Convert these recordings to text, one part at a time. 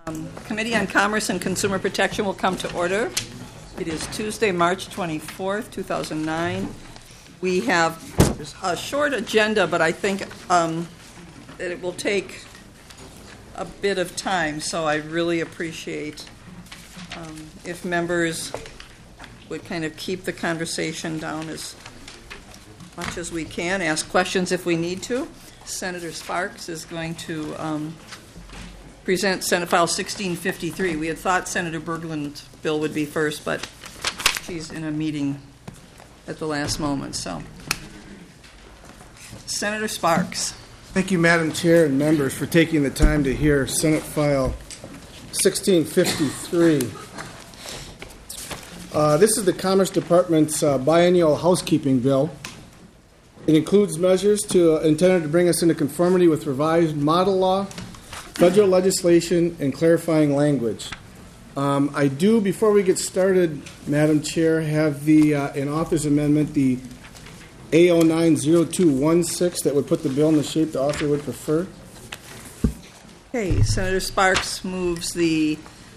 Committee on Commerce and Consumer Protection will come to order. It is Tuesday, March 24th, 2009. We have a short agenda, but I think that it will take a bit of time, so I really appreciate if members would kind of keep the conversation down as much as we can, ask questions if we need to. Senator Sparks is going to present Senate File 1653. We had thought Senator Berglund's bill would be first, but she's in a meeting at the last moment. So, Senator Sparks. Thank you, Madam Chair and members, for taking the time to hear Senate File 1653. This is the Commerce Department's biennial housekeeping bill. It includes measures intended to bring us into conformity with revised model law, federal legislation, and clarifying language. I do, before we get started, Madam Chair, have an author's amendment, the A090216, that would put the bill in the shape the author would prefer. Okay, Senator Sparks moves the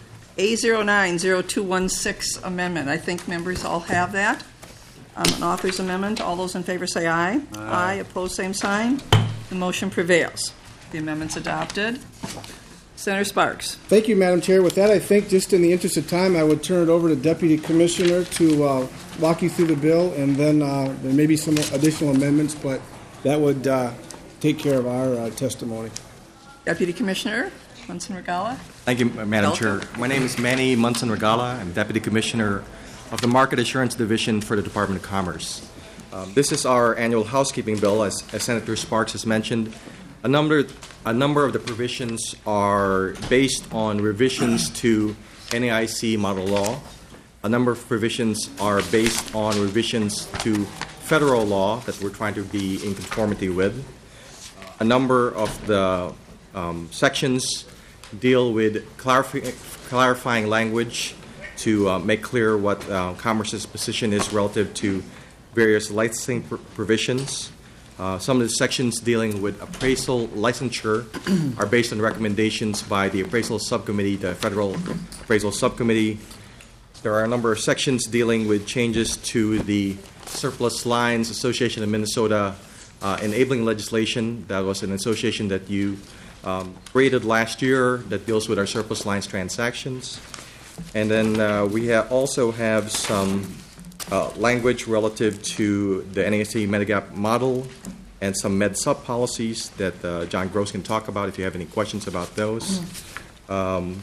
A090216 amendment. I think members all have that. An author's amendment. All those in favor say aye. Aye. Opposed, same sign. The motion prevails. The amendment's adopted. Senator Sparks. Thank you, Madam Chair. With that, I think just in the interest of time, I would turn it over to Deputy Commissioner to walk you through the bill, and then there may be some additional amendments, but that would take care of our testimony. Deputy Commissioner Munson-Regala. Thank you, Madam Chair. My name is Manny Munson-Regala. I'm Deputy Commissioner of the Market Assurance Division for the Department of Commerce. This is our annual housekeeping bill, as Senator Sparks has mentioned. A number of the provisions are based on revisions to NAIC model law. A number of provisions are based on revisions to federal law that we're trying to be in conformity with. A number of the sections deal with clarifying language to make clear what Commerce's position is relative to various licensing provisions. Some of the sections dealing with appraisal licensure are based on recommendations by the Appraisal Subcommittee, the Federal Appraisal Subcommittee. There are a number of sections dealing with changes to the Surplus Lines Association of Minnesota enabling legislation. That was an association that you created last year that deals with our surplus lines transactions. And then we also have some language relative to the NAIC Medigap model and some Med-Sub policies that John Gross can talk about if you have any questions about those. And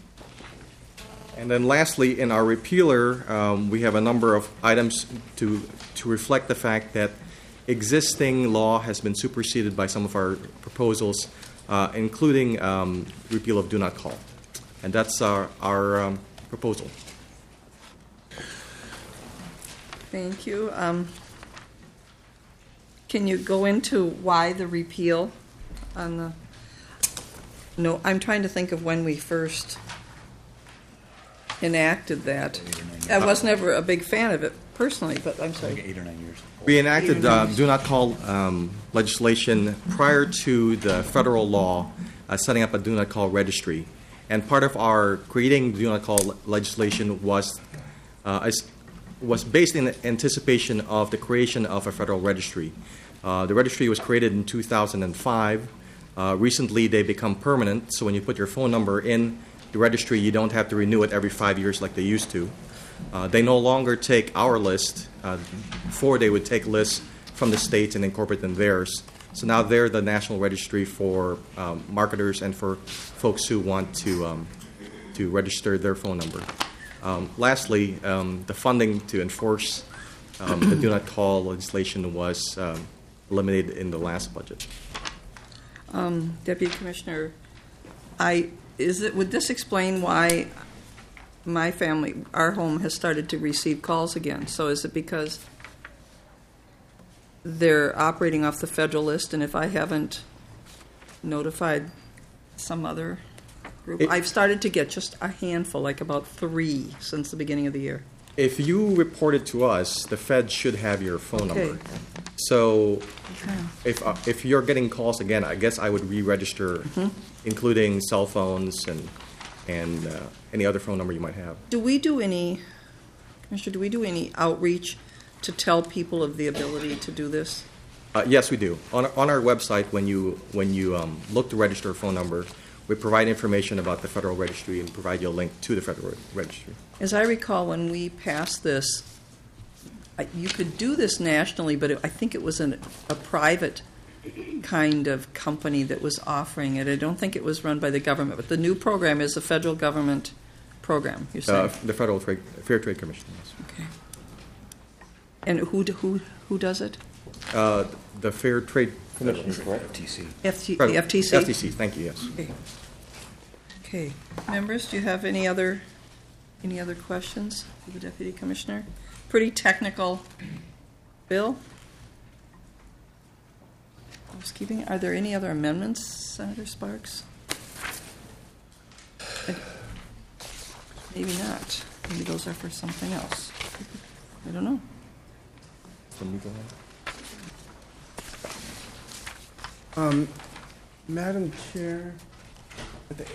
then lastly, in our repealer, we have a number of items to reflect the fact that existing law has been superseded by some of our proposals, including repeal of do not call. And that's our proposal. Thank you. Can you go into why the repeal on the... No, I'm trying to think of when we first enacted that. I was never a big fan of it personally, but I'm sorry. 8 or 9 years. We enacted do not call legislation prior to the federal law setting up a do not call registry. And part of our creating do not call legislation was based in anticipation of the creation of a federal registry. The registry was created in 2005. Recently, they become permanent, so when you put your phone number in the registry, you don't have to renew it every 5 years like they used to. They no longer take our list. Before, they would take lists from the states and incorporate them theirs. So now they're the national registry for marketers and for folks who want to register their phone number. Lastly, the funding to enforce the do not call legislation was eliminated in the last budget. Deputy Commissioner, would this explain why my family, our home, has started to receive calls again? So is it because they're operating off the federal list, and if I haven't notified some other group, I've started to get just a handful, like about 3 since the beginning of the year. If you report it to us, the Fed should have your phone number. So if you're getting calls again, I guess I would re-register, including cell phones and and any other phone number you might have. Do we do any, Commissioner, do we do any outreach to tell people of the ability to do this? Yes, we do. On our website, when you look to register a phone number, we provide information about the Federal Registry and provide you a link to the Federal Registry. As I recall, when we passed this, you could do this nationally, but I think it was a private kind of company that was offering it. I don't think it was run by the government, but the new program is a federal government program, you're saying? The Federal Fair Trade Commission, yes. Okay. And who does it? The Fair Trade Commission. FTC. The FTC? FTC, thank you, yes. Okay. Members, do you have any other questions for the Deputy Commissioner? Pretty technical bill. Housekeeping. Are there any other amendments, Senator Sparks? Maybe not. Maybe those are for something else. I don't know. Madam Chair, Is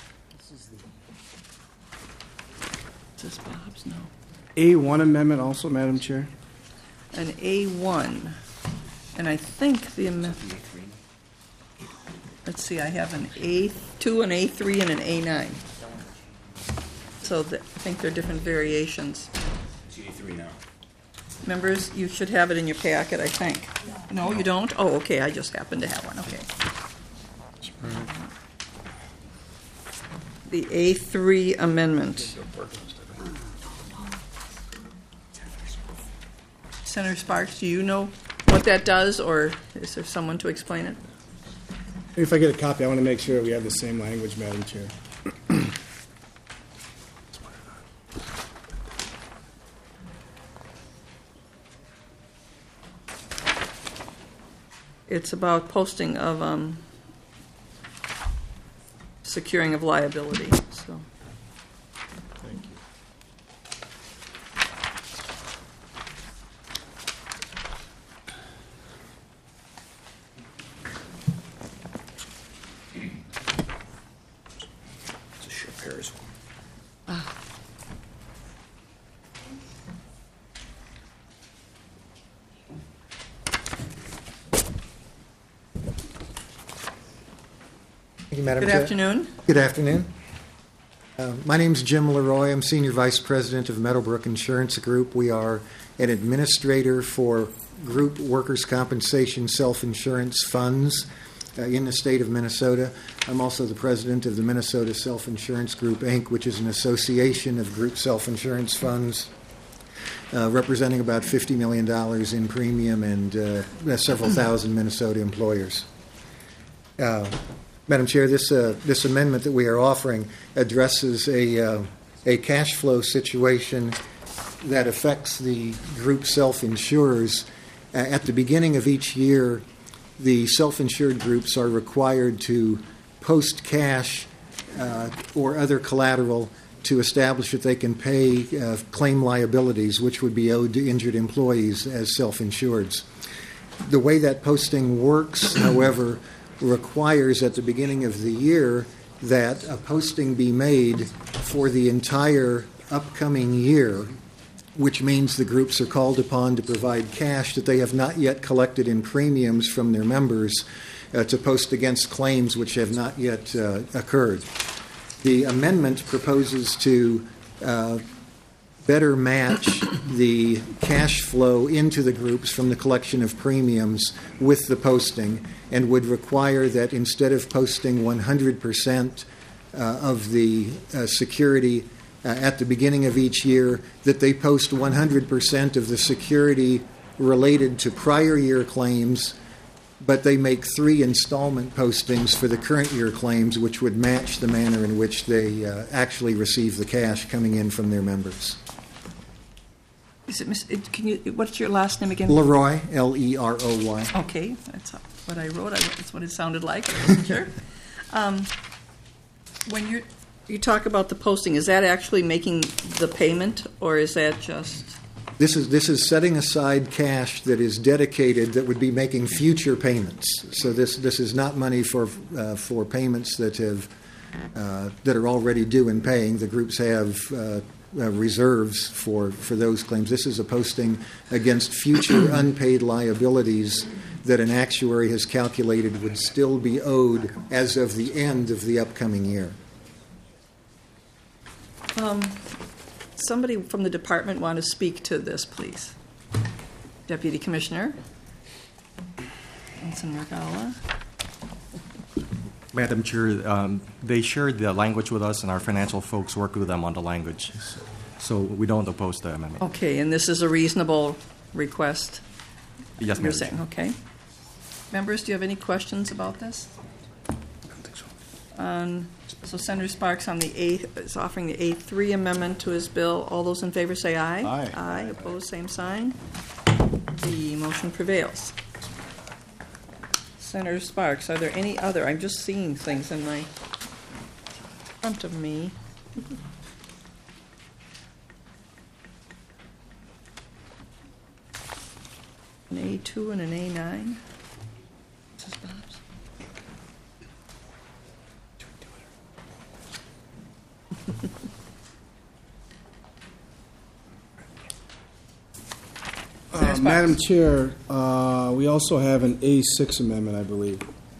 this Bob's? No. A1 amendment also, Madam Chair. An A1. And I think the amendment. Let's see, I have an A2, an A3, and an A9. So I think they're different variations. It's A3 now. Members, you should have it in your packet, I think. No, you don't? Oh, okay, I just happen to have one, okay. The A3 amendment. Senator Sparks, do you know what that does, or is there someone to explain it? If I get a copy, I want to make sure we have the same language, Madam Chair. It's about posting of securing of liability, so. Thank you. It's a short Paris one. Thank you, Madam Good Chair. afternoon. Good afternoon. My name is Jim Leroy. I'm Senior Vice President of Meadowbrook Insurance Group. We are an administrator for group workers' compensation self-insurance funds in the state of Minnesota. I'm also the president of the Minnesota Self-Insurance Group, Inc., which is an association of group self-insurance funds representing about $50 million in premium and several thousand Minnesota employers. Madam Chair, this amendment that we are offering addresses a cash flow situation that affects the group self-insurers. At the beginning of each year, the self-insured groups are required to post cash or other collateral to establish that they can pay claim liabilities, which would be owed to injured employees as self-insureds. The way that posting works, however, requires at the beginning of the year that a posting be made for the entire upcoming year, which means the groups are called upon to provide cash that they have not yet collected in premiums from their members to post against claims which have not yet occurred. The amendment proposes to better match the cash flow into the groups from the collection of premiums with the posting, and would require that instead of posting 100% of the security at the beginning of each year, that they post 100% of the security related to prior year claims, but they make 3 installment postings for the current year claims, which would match the manner in which they actually receive the cash coming in from their members. Is it what's your last name again? Leroy, L-E-R-O-Y. Okay, that's what I wrote. That's what it sounded like. I wasn't sure. When you talk about the posting, is that actually making the payment, or is that just? This is setting aside cash that is dedicated that would be making future payments. So this is not money for payments that have that are already due and paying. The groups have reserves for those claims. This is a posting against future unpaid liabilities that an actuary has calculated would still be owed as of the end of the upcoming year. Somebody from the department want to speak to this, please? Deputy Commissioner Munson-Rugala. Madam Chair, they shared the language with us, and our financial folks worked with them on the language. So we don't oppose the amendment. Okay, and this is a reasonable request? Yes, You're Madam saying, Chair. okay. Members, do you have any questions about this? I don't think so. So Senator Sparks on the 8th is offering the A3 amendment to his bill. All those in favor say aye. Aye. Aye. Opposed, same sign. The motion prevails. Senator Sparks, are there any other? I'm just seeing things in my front of me. An A2 and an A9. This is Bob's. Senator Sparks. Madam Chair, we also have an A6 amendment, I believe.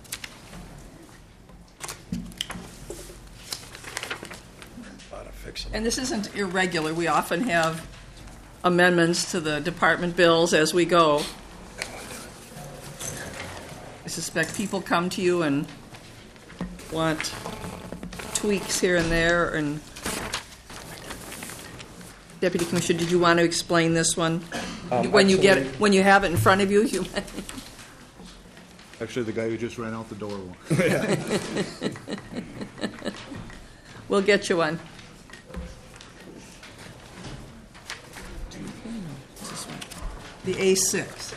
And this isn't irregular. We often have amendments to the department bills as we go. I suspect people come to you and want tweaks here and there. And Deputy Commissioner, did you want to explain this one? When you get it, when you have it in front of you, you Actually, the guy who just ran out the door. we'll get you one. The A6.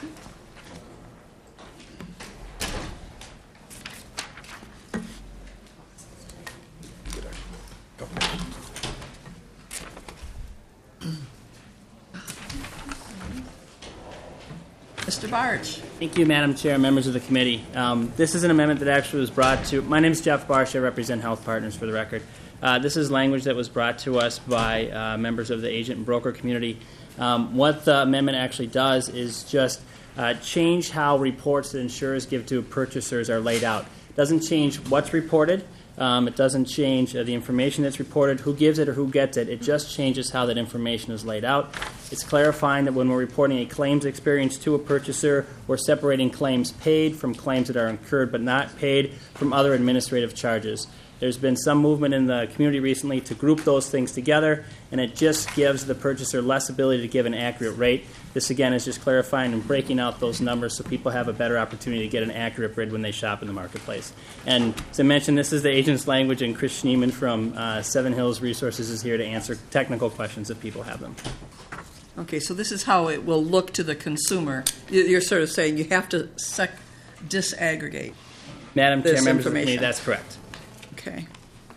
Mr. Barch. Thank you, Madam Chair, members of the committee. This is an amendment that actually was brought to. My name is Jeff Barch. I represent Health Partners, for the record. This is language that was brought to us by members of the agent and broker community. What the amendment actually does is just change how reports that insurers give to purchasers are laid out. It doesn't change what's reported. It doesn't change the information that's reported, who gives it or who gets it. It just changes how that information is laid out. It's clarifying that when we're reporting a claims experience to a purchaser, we're separating claims paid from claims that are incurred but not paid from other administrative charges. There's been some movement in the community recently to group those things together, and it just gives the purchaser less ability to give an accurate rate. This, again, is just clarifying and breaking out those numbers so people have a better opportunity to get an accurate bid when they shop in the marketplace. And as I mentioned, this is the agent's language, and Chris Schneeman from Seven Hills Resources is here to answer technical questions if people have them. Okay, so this is how it will look to the consumer. You're sort of saying you have to disaggregate. Madam Chair, This members of the information. committee, that's correct. Okay.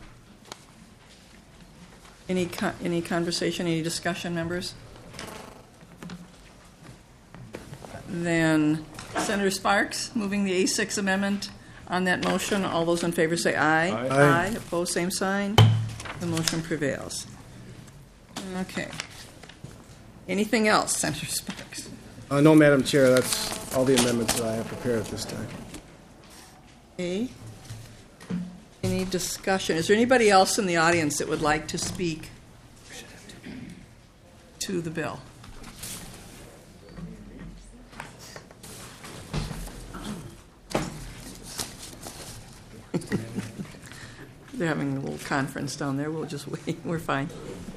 Any conversation, any discussion, members? Then Senator Sparks, moving the A6 amendment on that motion. All those in favor say aye. Aye. Opposed, same sign. The motion prevails. Okay. Anything else, Senator Sparks? No, Madam Chair, that's all the amendments that I have prepared at this time. Okay. Any discussion? Is there anybody else in the audience that would like to speak to the bill? They're having a little conference down there. We'll just wait. We're fine.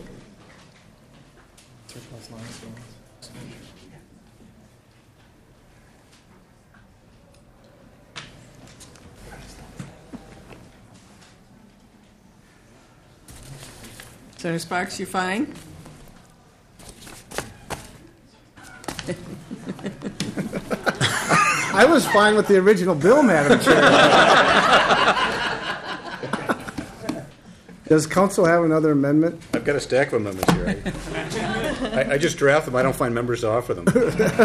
Senator Sparks, you're fine? I was fine with the original bill, Madam Chair. Does council have another amendment? I've got a stack of amendments here. I just draft them. I don't find members to offer them.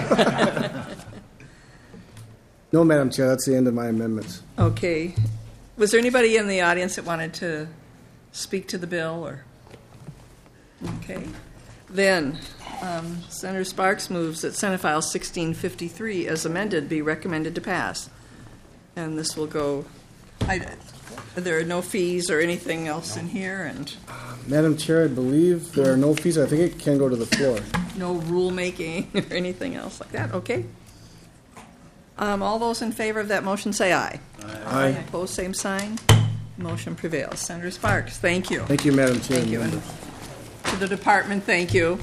No, Madam Chair, that's the end of my amendments. Okay. Was there anybody in the audience that wanted to speak to the bill? Or okay. Then, Senator Sparks moves that Senate File 1653, as amended, be recommended to pass. And this will go, there are no fees or anything else in here, and Madam Chair, I believe there are no fees. I think it can go to the floor. no rulemaking or anything else like that. Okay. All those in favor of that motion say aye. Aye. Opposed, same sign. Motion prevails. Senator Sparks, thank you. Thank you, Madam Chair. Thank you. And to the department, thank you.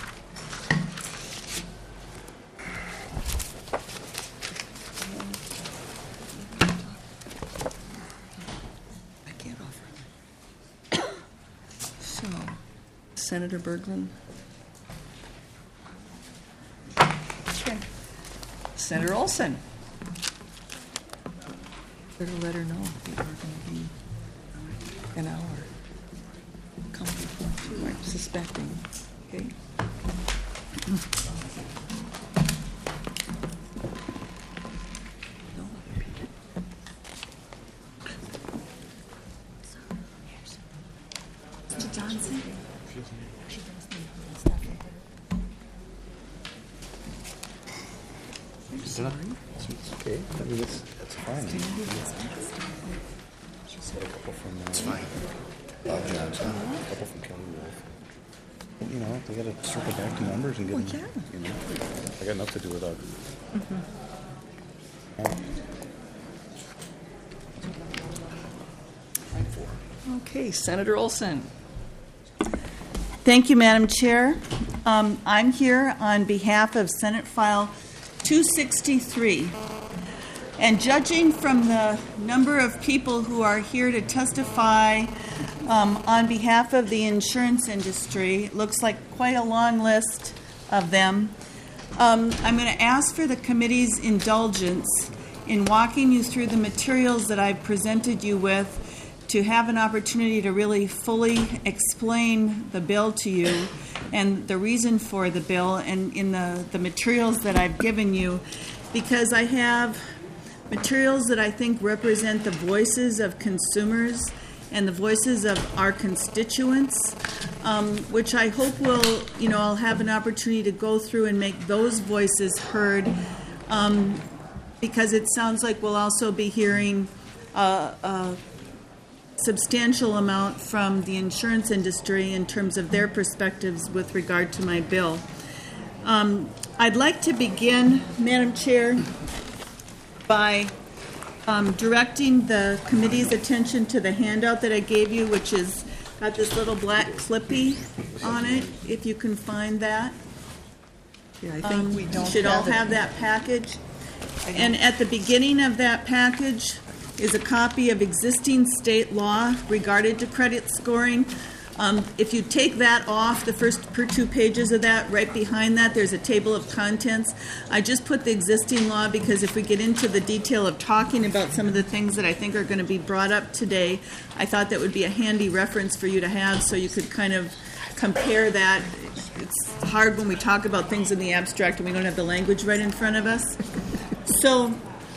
I can't offer. So, Senator Berglund. Okay. Senator Olson. Better let her know if we are going to be an hour. Come before 2, I'm suspecting. Okay. Mr. Johnson? Okay, I mean, that's fine. It's fine. Bob Johnson, a couple from Kelly Wolf. You know, they gotta circle back to numbers and get them, you know. I got enough to do without. Okay, Senator Olson. Thank you, Madam Chair. I'm here on behalf of Senate File 263. And judging from the number of people who are here to testify on behalf of the insurance industry, it looks like quite a long list of them. I'm going to ask for the committee's indulgence in walking you through the materials that I've presented you with to have an opportunity to really fully explain the bill to you and the reason for the bill and in the materials that I've given you, because I have materials that I think represent the voices of consumers and the voices of our constituents, which I hope will, I'll have an opportunity to go through and make those voices heard, because it sounds like we'll also be hearing a substantial amount from the insurance industry in terms of their perspectives with regard to my bill. I'd like to begin, Madam Chair, by directing the committee's attention to the handout that I gave you, which is got this little black clippy on it, if you can find that. Yeah, I think we don't You should all it. have that package. And at the beginning of that package is a copy of existing state law regarding to credit scoring. If you take that off, the first 2 pages of that, right behind that, there's a table of contents. I just put the existing law because if we get into the detail of talking about some of the things that I think are going to be brought up today, I thought that would be a handy reference for you to have so you could kind of compare that. It's hard when we talk about things in the abstract and we don't have the language right in front of us. So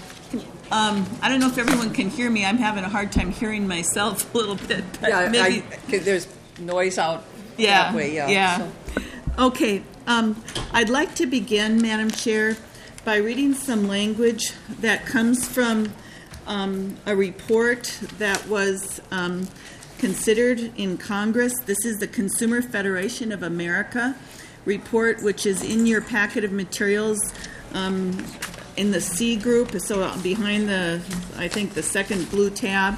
I don't know if everyone can hear me. I'm having a hard time hearing myself a little bit. But Yeah, maybe, there's noise out yeah, that way. yeah. So. Okay. I'd like to begin, Madam Chair, by reading some language that comes from a report that was considered in Congress. This is the Consumer Federation of America report, which is in your packet of materials. In the C group, so behind I think the second blue tab,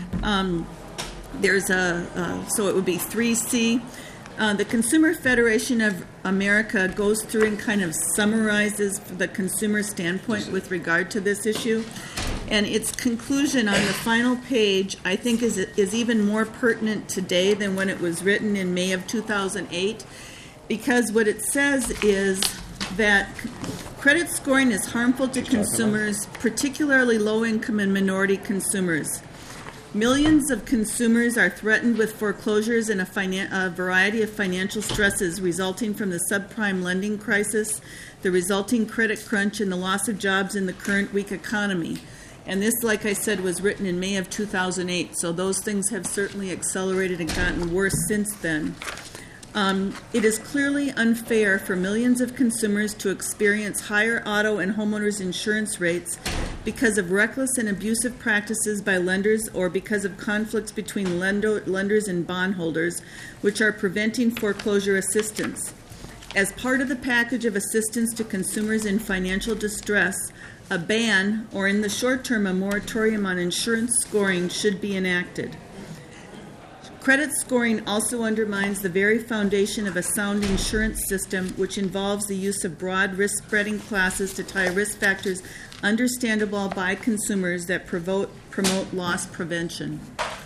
there's so it would be 3C. The Consumer Federation of America goes through and kind of summarizes the consumer standpoint with regard to this issue. And its conclusion on the final page, I think, is even more pertinent today than when it was written in May of 2008, because what it says is that credit scoring is harmful to consumers, particularly low-income and minority consumers. Millions of consumers are threatened with foreclosures and a variety of financial stresses resulting from the subprime lending crisis, the resulting credit crunch, and the loss of jobs in the current weak economy. And this, like I said, was written in May of 2008, so those things have certainly accelerated and gotten worse since then. It is clearly unfair for millions of consumers to experience higher auto and homeowners insurance rates because of reckless and abusive practices by lenders or because of conflicts between lenders and bondholders, which are preventing foreclosure assistance. As part of the package of assistance to consumers in financial distress, a ban, or in the short term, a moratorium on insurance scoring should be enacted. Credit scoring also undermines the very foundation of a sound insurance system, which involves the use of broad risk-spreading classes to tie risk factors understandable by consumers that promote loss prevention.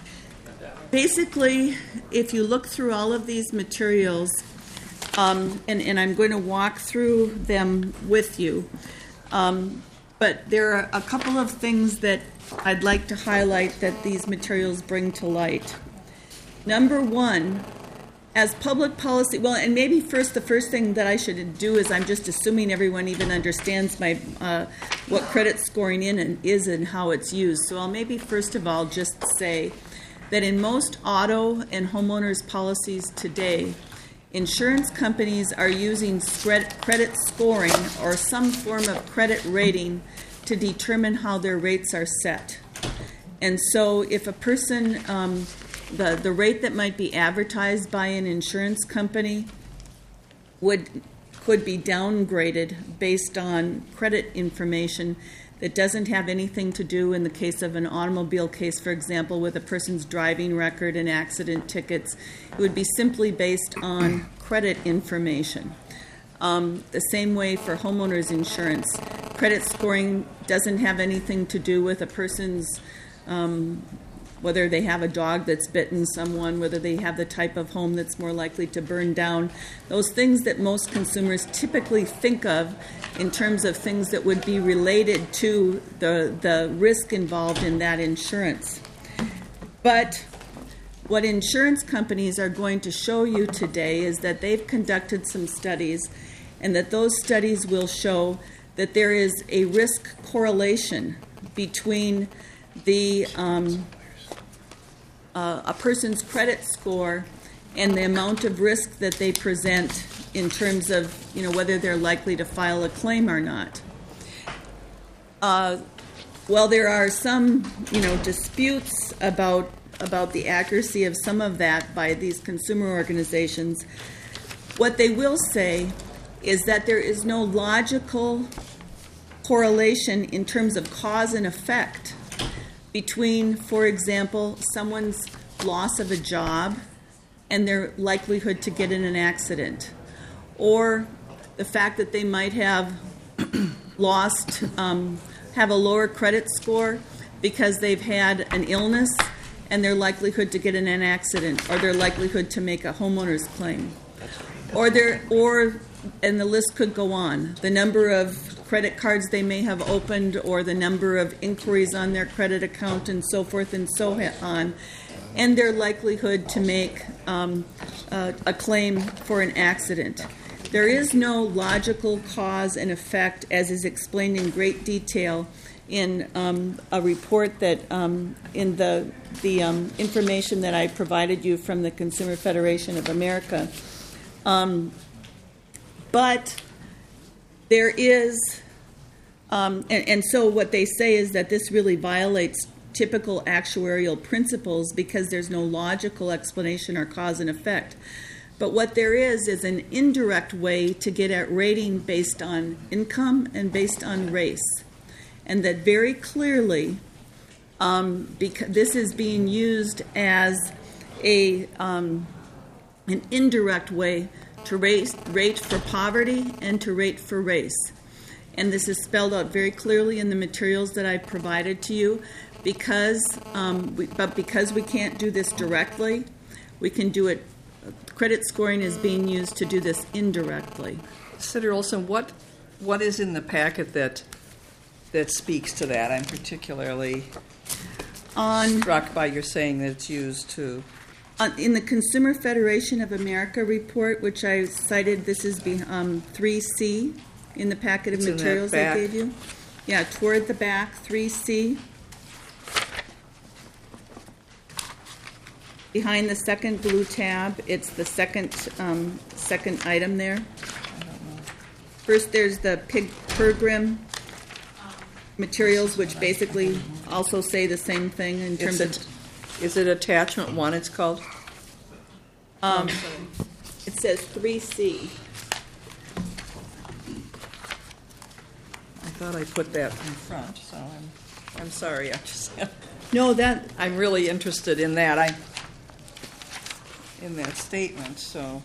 Basically, if you look through all of these materials, and I'm going to walk through them with you, but there are a couple of things that I'd like to highlight that these materials bring to light. Number one, as public policy, well, and maybe the first thing that I should do is I'm just assuming everyone even understands what credit scoring is and how it's used. So I'll maybe first of all just say that in most auto and homeowners policies today, insurance companies are using credit scoring or some form of credit rating to determine how their rates are set. And so if a person, the rate that might be advertised by an insurance company could be downgraded based on credit information that doesn't have anything to do, in the case of an automobile case, for example, with a person's driving record and accident tickets. It would be simply based on credit information. The same way for homeowners insurance. Credit scoring doesn't have anything to do with a person's whether they have a dog that's bitten someone, whether they have the type of home that's more likely to burn down. Those things that most consumers typically think of in terms of things that would be related to the risk involved in that insurance. But what insurance companies are going to show you today is that they've conducted some studies, and that those studies will show that there is a risk correlation between the a person's credit score and the amount of risk that they present in terms of, whether they're likely to file a claim or not. Well, there are some, disputes about the accuracy of some of that by these consumer organizations. What they will say is that there is no logical correlation in terms of cause and effect between, for example, someone's loss of a job and their likelihood to get in an accident, or the fact that they might have have a lower credit score because they've had an illness and their likelihood to get in an accident, or their likelihood to make a homeowner's claim, and the list could go on. The number of credit cards they may have opened, or the number of inquiries on their credit account, and so forth and so on, and their likelihood to make a claim for an accident. There is no logical cause and effect, as is explained in great detail in a report that in the information that I provided you from the Consumer Federation of America. But there is, and so what they say is that this really violates typical actuarial principles because there's no logical explanation or cause and effect. But what there is an indirect way to get at rating based on income and based on race. And that very clearly, because this is being used as an indirect way to rate for poverty and to rate for race. And this is spelled out very clearly in the materials that I provided to you. Because we can't do this directly, we can do it. Credit scoring is being used to do this indirectly. Senator Olson, what is in the packet that speaks to that? I'm particularly struck by your saying that it's used to. In the Consumer Federation of America report, which I cited, this is 3C in the packet of materials I gave you. Yeah, toward the back, 3C. Behind the second blue tab, it's the second item there. First, there's the PIG-PERGRIM materials, which basically also say the same thing in terms of... Is it attachment 1 it's called? It says 3C. I thought I put that in front, so I'm sorry. No, I'm really interested in that. In that statement, so.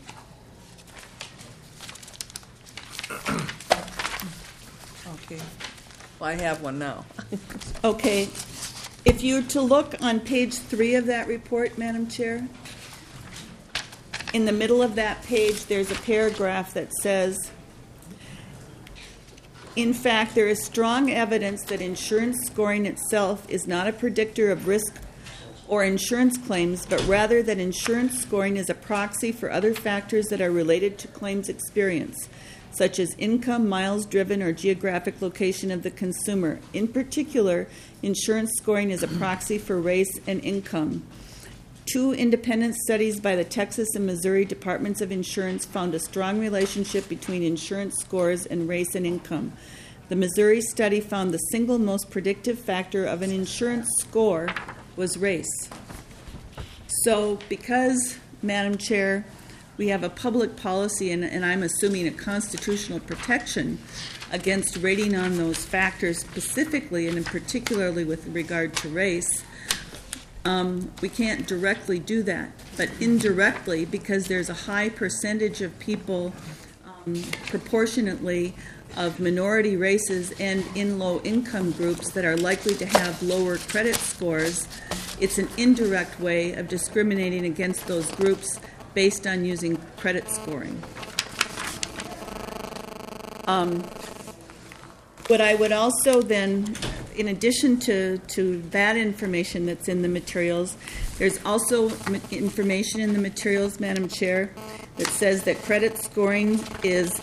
Okay. Well, I have one now. Okay. If you were to look on page 3 of that report, Madam Chair, in the middle of that page, there's a paragraph that says, in fact, there is strong evidence that insurance scoring itself is not a predictor of risk or insurance claims, but rather that insurance scoring is a proxy for other factors that are related to claims experience, such as income, miles driven, or geographic location of the consumer. In particular, insurance scoring is a proxy for race and income. 2 independent studies by the Texas and Missouri Departments of Insurance found a strong relationship between insurance scores and race and income. The Missouri study found the single most predictive factor of an insurance score was race. So because, Madam Chair, we have a public policy and I'm assuming a constitutional protection against rating on those factors specifically and particularly with regard to race, we can't directly do that. But indirectly, because there's a high percentage of people proportionately of minority races and in low-income groups that are likely to have lower credit scores, it's an indirect way of discriminating against those groups based on using credit scoring. What I would also then, in addition to that information that's in the materials, there's also information in the materials, Madam Chair, that says that credit scoring is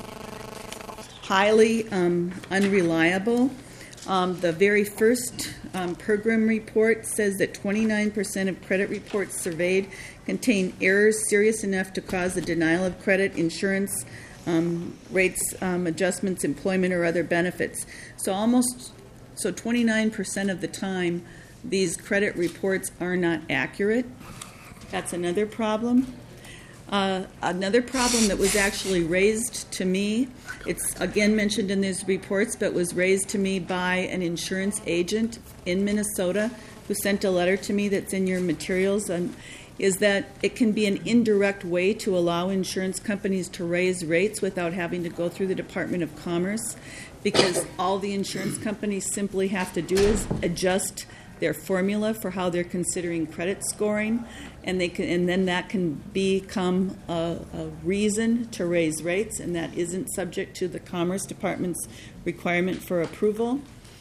highly unreliable. The very first PERGRIM report says that 29% of credit reports surveyed contain errors serious enough to cause the denial of credit, insurance, rates, adjustments, employment, or other benefits. So 29% of the time, these credit reports are not accurate. That's another problem. Another problem that was actually raised to me, it's again mentioned in these reports, but was raised to me by an insurance agent in Minnesota who sent a letter to me that's in your materials, is that it can be an indirect way to allow insurance companies to raise rates without having to go through the Department of Commerce, because all the insurance companies simply have to do is adjust their formula for how they're considering credit scoring, and then that can become a reason to raise rates, and that isn't subject to the Commerce Department's requirement for approval.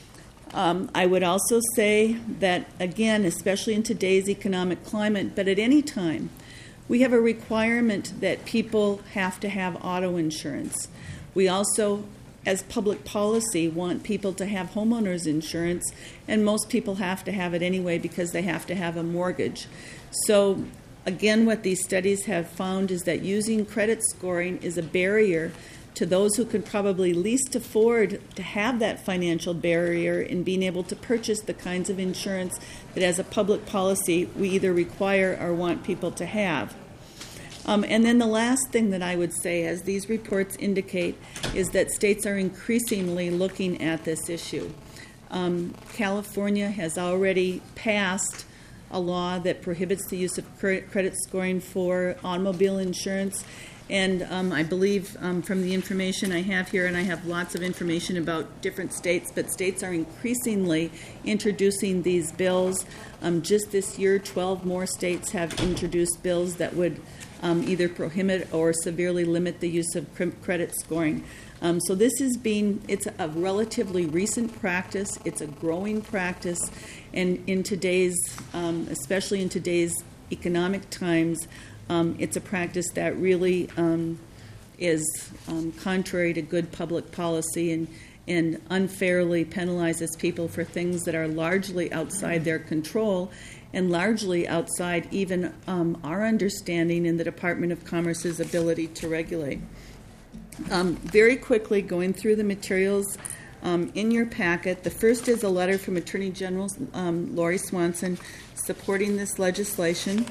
I would also say that, again, especially in today's economic climate, but at any time, we have a requirement that people have to have auto insurance. We also, as public policy, want people to have homeowners insurance, and most people have to have it anyway because they have to have a mortgage. So, again, what these studies have found is that using credit scoring is a barrier to those who can probably least afford to have that financial barrier in being able to purchase the kinds of insurance that, as a public policy, we either require or want people to have. And then the last thing that I would say, as these reports indicate, is that states are increasingly looking at this issue. California has already passed a law that prohibits the use of credit scoring for automobile insurance. And I believe from the information I have here, and I have lots of information about different states, but states are increasingly introducing these bills. Just this year, 12 more states have introduced bills that would either prohibit or severely limit the use of credit scoring. So this is it's a relatively recent practice. It's a growing practice. And in today's, especially in today's economic times, it's a practice that really is contrary to good public policy and unfairly penalizes people for things that are largely outside their control and largely outside even our understanding in the Department of Commerce's ability to regulate. Very quickly, going through the materials in your packet, the first is a letter from Attorney General Lori Swanson supporting this legislation.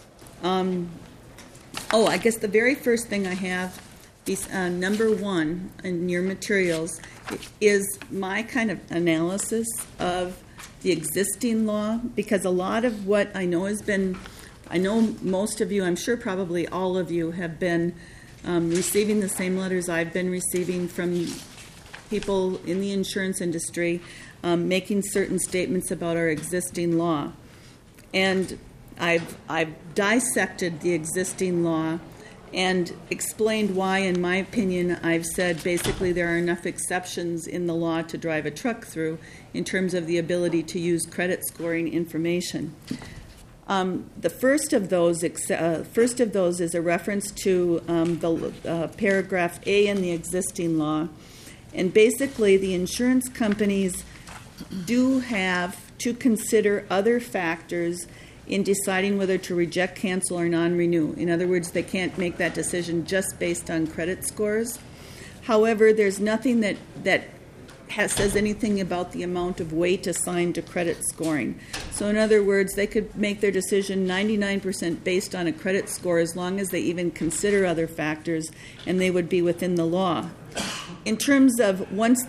I guess the very first thing I have is number 1 in your materials is my kind of analysis of the existing law, because a lot of what I know has been, I know most of you, I'm sure probably all of you have been receiving the same letters I've been receiving from people in the insurance industry making certain statements about our existing law. And I've dissected the existing law and explained why, in my opinion, I've said basically there are enough exceptions in the law to drive a truck through in terms of the ability to use credit scoring information. The first of those is a reference to the paragraph A in the existing law. And basically, the insurance companies do have to consider other factors in deciding whether to reject, cancel, or non-renew. In other words, they can't make that decision just based on credit scores. However, there's nothing that says anything about the amount of weight assigned to credit scoring. So in other words, they could make their decision 99% based on a credit score as long as they even consider other factors, and they would be within the law. In terms of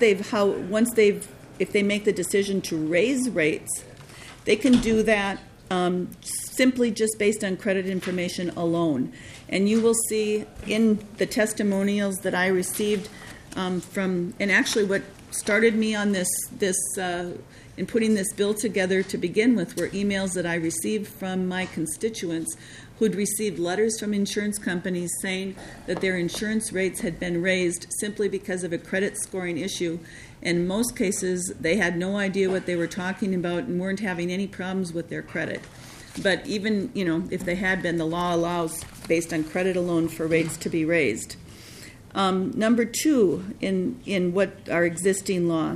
if they make the decision to raise rates, they can do that simply just based on credit information alone. And you will see in the testimonials that I received and actually what started me on this in putting this bill together to begin with were emails that I received from my constituents who'd received letters from insurance companies saying that their insurance rates had been raised simply because of a credit scoring issue. In most cases, they had no idea what they were talking about and weren't having any problems with their credit. But even, if they had been, the law allows, based on credit alone, for rates to be raised. Number 2, in what our existing law,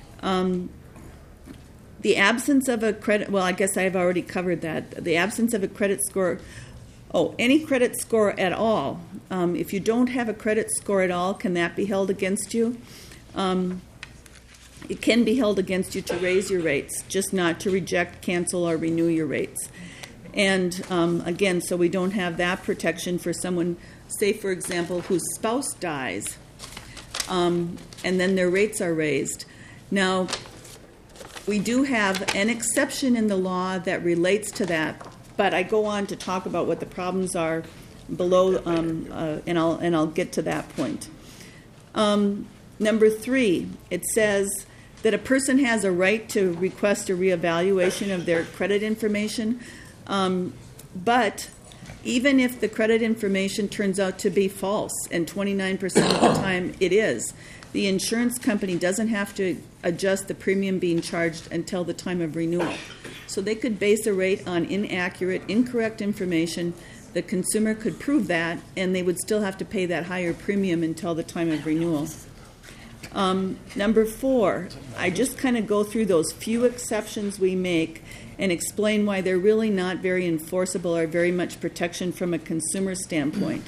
the absence of a credit, well, I guess I've already covered that. The absence of a credit score, any credit score at all. If you don't have a credit score at all, can that be held against you? It can be held against you to raise your rates, just not to reject, cancel, or renew your rates. And again, so we don't have that protection for someone, say, for example, whose spouse dies, and then their rates are raised. Now, we do have an exception in the law that relates to that, but I go on to talk about what the problems are below, and I'll get to that point. Number 3, it says that a person has a right to request a reevaluation of their credit information, but even if the credit information turns out to be false, and 29% of the time it is, the insurance company doesn't have to adjust the premium being charged until the time of renewal. So they could base a rate on inaccurate, incorrect information. The consumer could prove that, and they would still have to pay that higher premium until the time of renewal. Number 4, I just kind of go through those few exceptions we make and explain why they're really not very enforceable or very much protection from a consumer standpoint.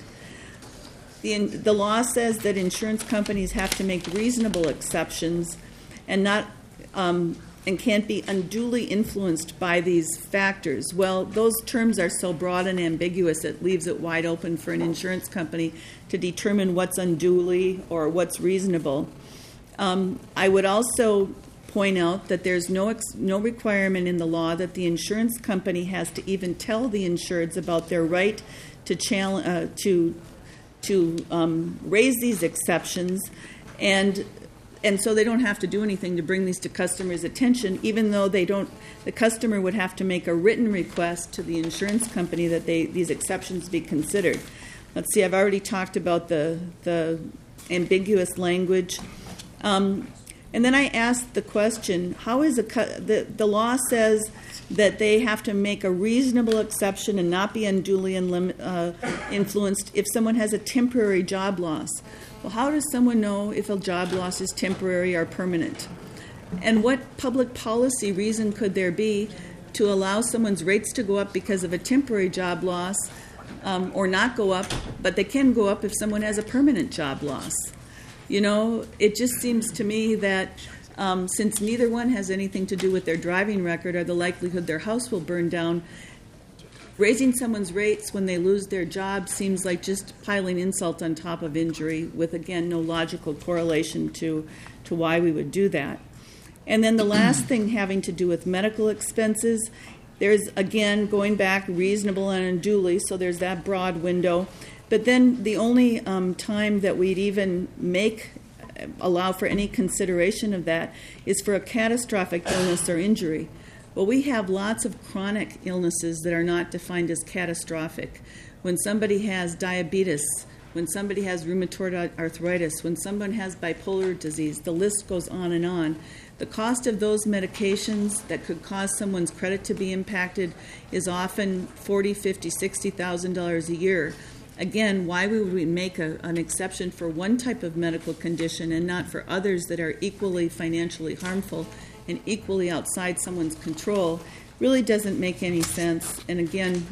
The law says that insurance companies have to make reasonable exceptions and can't be unduly influenced by these factors. Well, those terms are so broad and ambiguous it leaves it wide open for an insurance company to determine what's unduly or what's reasonable. I would also point out that there's no requirement in the law that the insurance company has to even tell the insureds about their right to raise these exceptions, and so they don't have to do anything to bring these to customers' attention, even though the customer would have to make a written request to the insurance company that these exceptions be considered. Let's see, I've already talked about the ambiguous language. And then I asked the question, how is the law says that they have to make a reasonable exception and not be unduly influenced if someone has a temporary job loss. Well, how does someone know if a job loss is temporary or permanent? And what public policy reason could there be to allow someone's rates to go up because of a temporary job loss, or not go up, but they can go up if someone has a permanent job loss? You know, it just seems to me that since neither one has anything to do with their driving record or the likelihood their house will burn down, raising someone's rates when they lose their job seems like just piling insult on top of injury with, again, no logical correlation to why we would do that. And then the last thing having to do with medical expenses, there's, again, going back, reasonable and unduly, so there's that broad window. But then the only time that we'd even allow for any consideration of that is for a catastrophic illness or injury. Well, we have lots of chronic illnesses that are not defined as catastrophic. When somebody has diabetes, when somebody has rheumatoid arthritis, when someone has bipolar disease, the list goes on and on. The cost of those medications that could cause someone's credit to be impacted is often $40,000, $50,000, $60,000 a year. Again, why would we make an exception for one type of medical condition and not for others that are equally financially harmful and equally outside someone's control? Really doesn't make any sense. And again,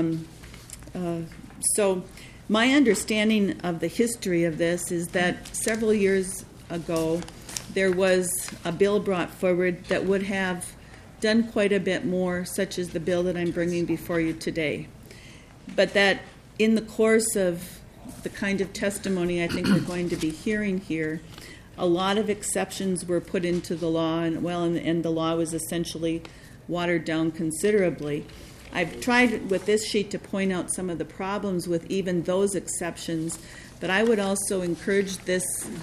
so my understanding of the history of this is that several years ago there was a bill brought forward that would have done quite a bit more, such as the bill that I'm bringing before you today. But that in the course of the kind of testimony I think we're going to be hearing here, a lot of exceptions were put into the law, and the law was essentially watered down considerably. I've tried with this sheet to point out some of the problems with even those exceptions, but I would also encourage this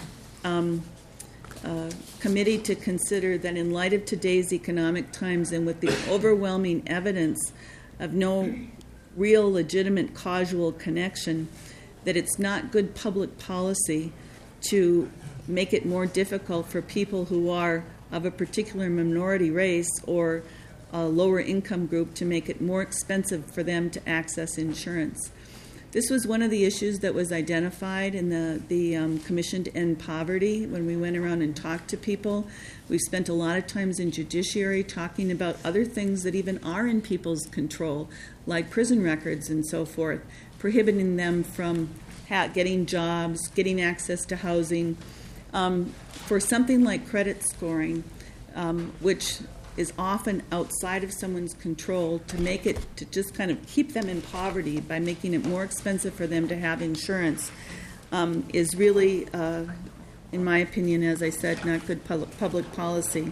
committee to consider that in light of today's economic times and with the overwhelming evidence of no real legitimate causal connection, that it's not good public policy to make it more difficult for people who are of a particular minority race or a lower income group to make it more expensive for them to access insurance. This was one of the issues that was identified in the Commission to End Poverty when we went around and talked to people. We've spent a lot of times in judiciary talking about other things that even are in people's control, like prison records and so forth, prohibiting them from getting jobs, getting access to housing. For something like credit scoring, which is often outside of someone's control, to make it, to just kind of keep them in poverty by making it more expensive for them to have insurance, is really, in my opinion, as I said, not good public policy.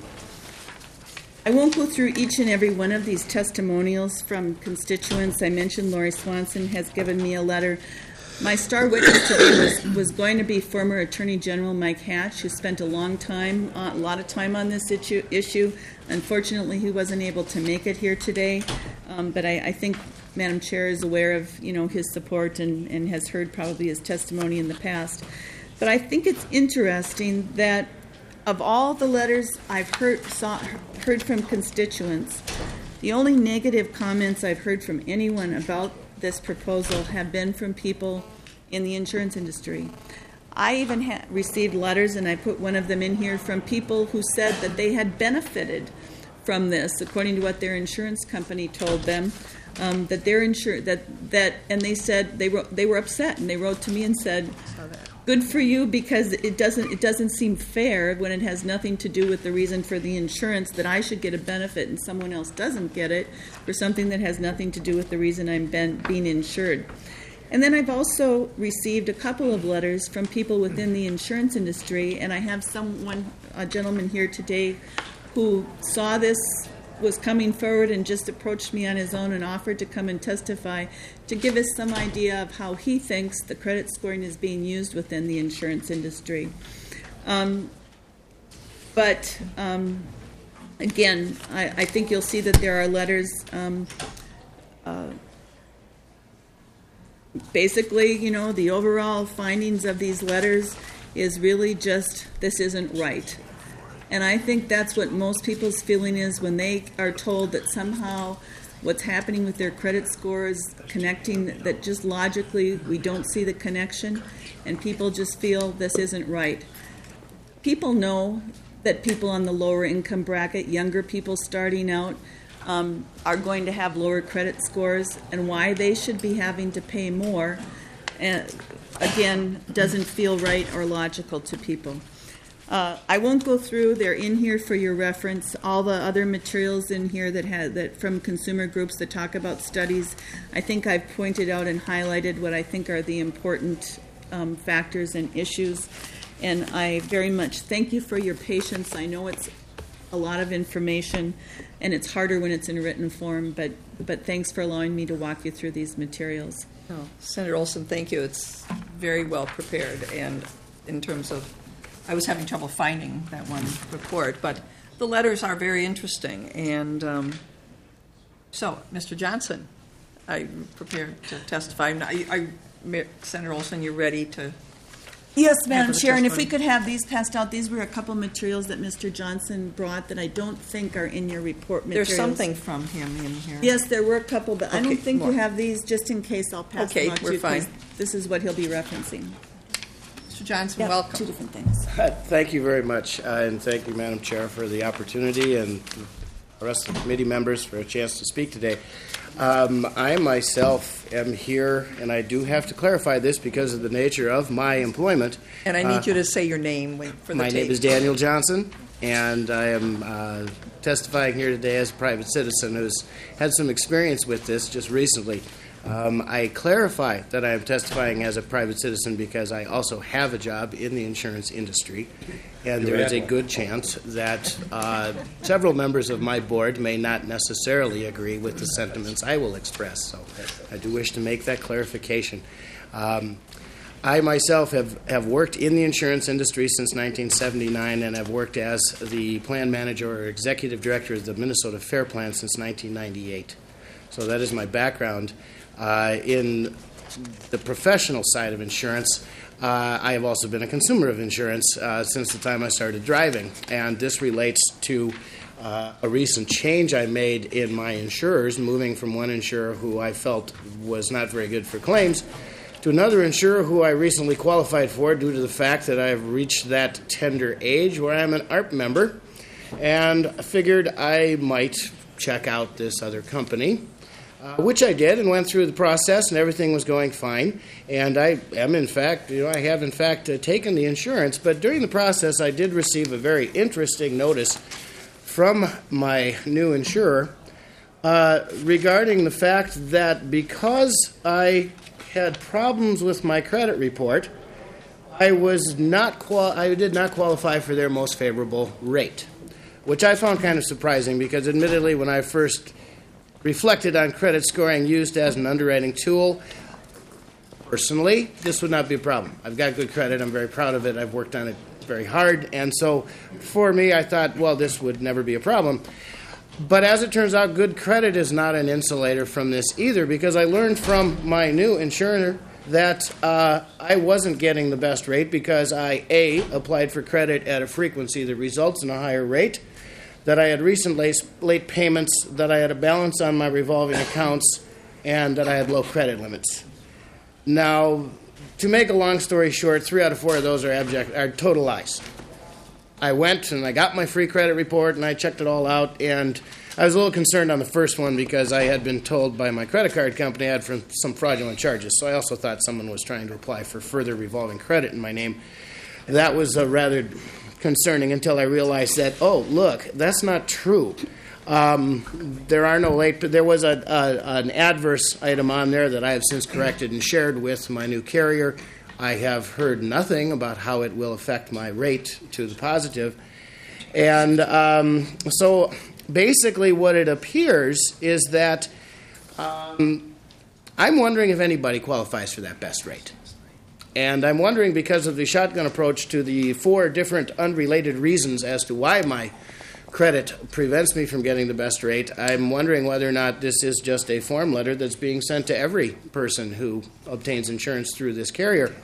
I won't go through each and every one of these testimonials from constituents. I mentioned Lori Swanson has given me a letter. My star witness today was going to be former Attorney General Mike Hatch, who spent a lot of time on this issue. Unfortunately, he wasn't able to make it here today, but I think Madam Chair is aware of his support and has heard probably his testimony in the past. But I think it's interesting that of all the letters I've heard from constituents, the only negative comments I've heard from anyone about this proposal have been from people in the insurance industry. I even received letters, and I put one of them in here, from people who said that they had benefited from this, according to what their insurance company told them, that they're insured, and they said they were upset, and they wrote to me and said, "Good for you, because it doesn't seem fair when it has nothing to do with the reason for the insurance that I should get a benefit and someone else doesn't get it for something that has nothing to do with the reason I'm being insured." And then I've also received a couple of letters from people within the insurance industry, and I have a gentleman here today who saw this was coming forward and just approached me on his own and offered to come and testify to give us some idea of how he thinks the credit scoring is being used within the insurance industry. But again, I think you'll see that there are letters. Basically, the overall findings of these letters is really just, this isn't right. And I think that's what most people's feeling is when they are told that somehow what's happening with their credit scores, connecting that just logically we don't see the connection, and people just feel this isn't right. People know that people on the lower income bracket, younger people starting out, are going to have lower credit scores, and why they should be having to pay more, again, doesn't feel right or logical to people. I won't go through. They're in here for your reference. All the other materials in here that from consumer groups that talk about studies, I think I've pointed out and highlighted what I think are the important factors and issues. And I very much thank you for your patience. I know it's a lot of information, and it's harder when it's in written form, but thanks for allowing me to walk you through these materials. Oh, Senator Olson, thank you. It's very well prepared, and in terms of, I was having trouble finding that one report, but the letters are very interesting. And so, Mr. Johnson, I'm prepared to testify. Senator Olson, you're ready to? Yes, Madam the Chair, and if we testimony. could have these passed out. These were a couple materials that Mr. Johnson brought that I don't think are in your report materials. There's something from him in here. Yes, there were a couple, but I don't Okay, think more. you have these. Just in case, I'll pass Okay, them out to we're you, 'cause fine. this is what he'll be referencing. Mr. Johnson, Yeah, welcome. two different things. Thank you very much, and thank you, Madam Chair, for the opportunity, and the rest of the committee members for a chance to speak today. I myself am here, and I do have to clarify this because of the nature of my employment. And I need you to say your name for the My tape. name is Daniel Johnson, and I am testifying here today as a private citizen who's had some experience with this just recently. I clarify that I am testifying as a private citizen because I also have a job in the insurance industry, and there is a good chance that several members of my board may not necessarily agree with the sentiments I will express. So I do wish to make that clarification. I myself have worked in the insurance industry since 1979, and have worked as the plan manager or executive director of the Minnesota Fair Plan since 1998. So that is my background. In the professional side of insurance, I have also been a consumer of insurance since the time I started driving, and this relates to a recent change I made in my insurers, moving from one insurer who I felt was not very good for claims to another insurer who I recently qualified for due to the fact that I have reached that tender age where I'm an ARP member, and I figured I might check out this other company. Which I did, and went through the process, and everything was going fine. And I have in fact taken the insurance. But during the process, I did receive a very interesting notice from my new insurer regarding the fact that because I had problems with my credit report, I did not qualify for their most favorable rate, which I found kind of surprising because, admittedly, when I first reflected on credit scoring used as an underwriting tool, personally, this would not be a problem. I've got good credit. I'm very proud of it. I've worked on it very hard. And so for me, I thought, well, this would never be a problem. But as it turns out, good credit is not an insulator from this either, because I learned from my new insurer that I wasn't getting the best rate because I, A, applied for credit at a frequency that results in a higher rate, that I had recent late payments, that I had a balance on my revolving accounts, and that I had low credit limits. Now, to make a long story short, 3 out of 4 of those are total lies. I went and I got my free credit report and I checked it all out, and I was a little concerned on the first one because I had been told by my credit card company I had some fraudulent charges. So I also thought someone was trying to apply for further revolving credit in my name. That was rather concerning until I realized that, oh, look, that's not true. There are no late, but there was an adverse item on there that I have since corrected and shared with my new carrier. I have heard nothing about how it will affect my rate to the positive. And so basically what it appears is that I'm wondering if anybody qualifies for that best rate. And I'm wondering, because of the shotgun approach to the 4 different unrelated reasons as to why my credit prevents me from getting the best rate, I'm wondering whether or not this is just a form letter that's being sent to every person who obtains insurance through this carrier.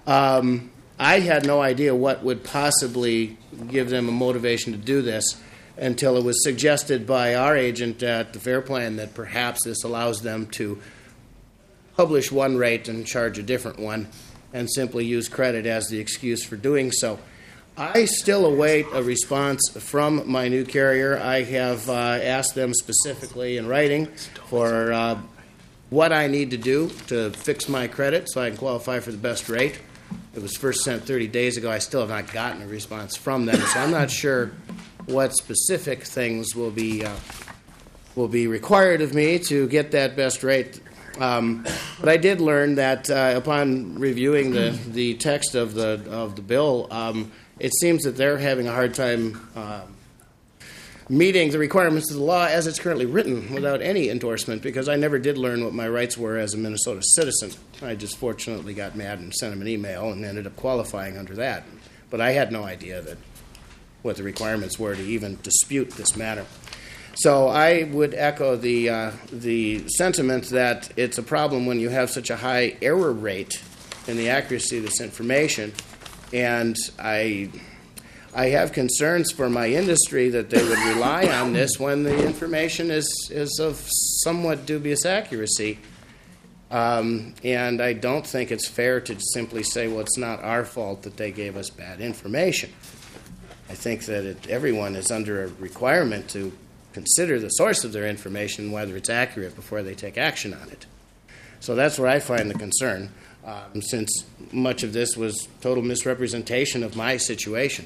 I had no idea what would possibly give them a motivation to do this. until it was suggested by our agent at the Fair Plan that perhaps this allows them to publish one rate and charge a different one and simply use credit as the excuse for doing so. I still await a response from my new carrier. I have asked them specifically in writing for what I need to do to fix my credit so I can qualify for the best rate. It was first sent 30 days ago. I still have not gotten a response from them, so I'm not sure what specific things will be required of me to get that best rate. But I did learn that upon reviewing the text of the bill, it seems that they're having a hard time meeting the requirements of the law as it's currently written without any endorsement, because I never did learn what my rights were as a Minnesota citizen. I just fortunately got mad and sent them an email and ended up qualifying under that. But I had no idea what the requirements were to even dispute this matter. So I would echo the sentiment that it's a problem when you have such a high error rate in the accuracy of this information, and I have concerns for my industry that they would rely on this when the information is of somewhat dubious accuracy. And I don't think it's fair to simply say, well, it's not our fault that they gave us bad information. I think that everyone is under a requirement to consider the source of their information, whether it's accurate, before they take action on it. So that's where I find the concern, since much of this was total misrepresentation of my situation.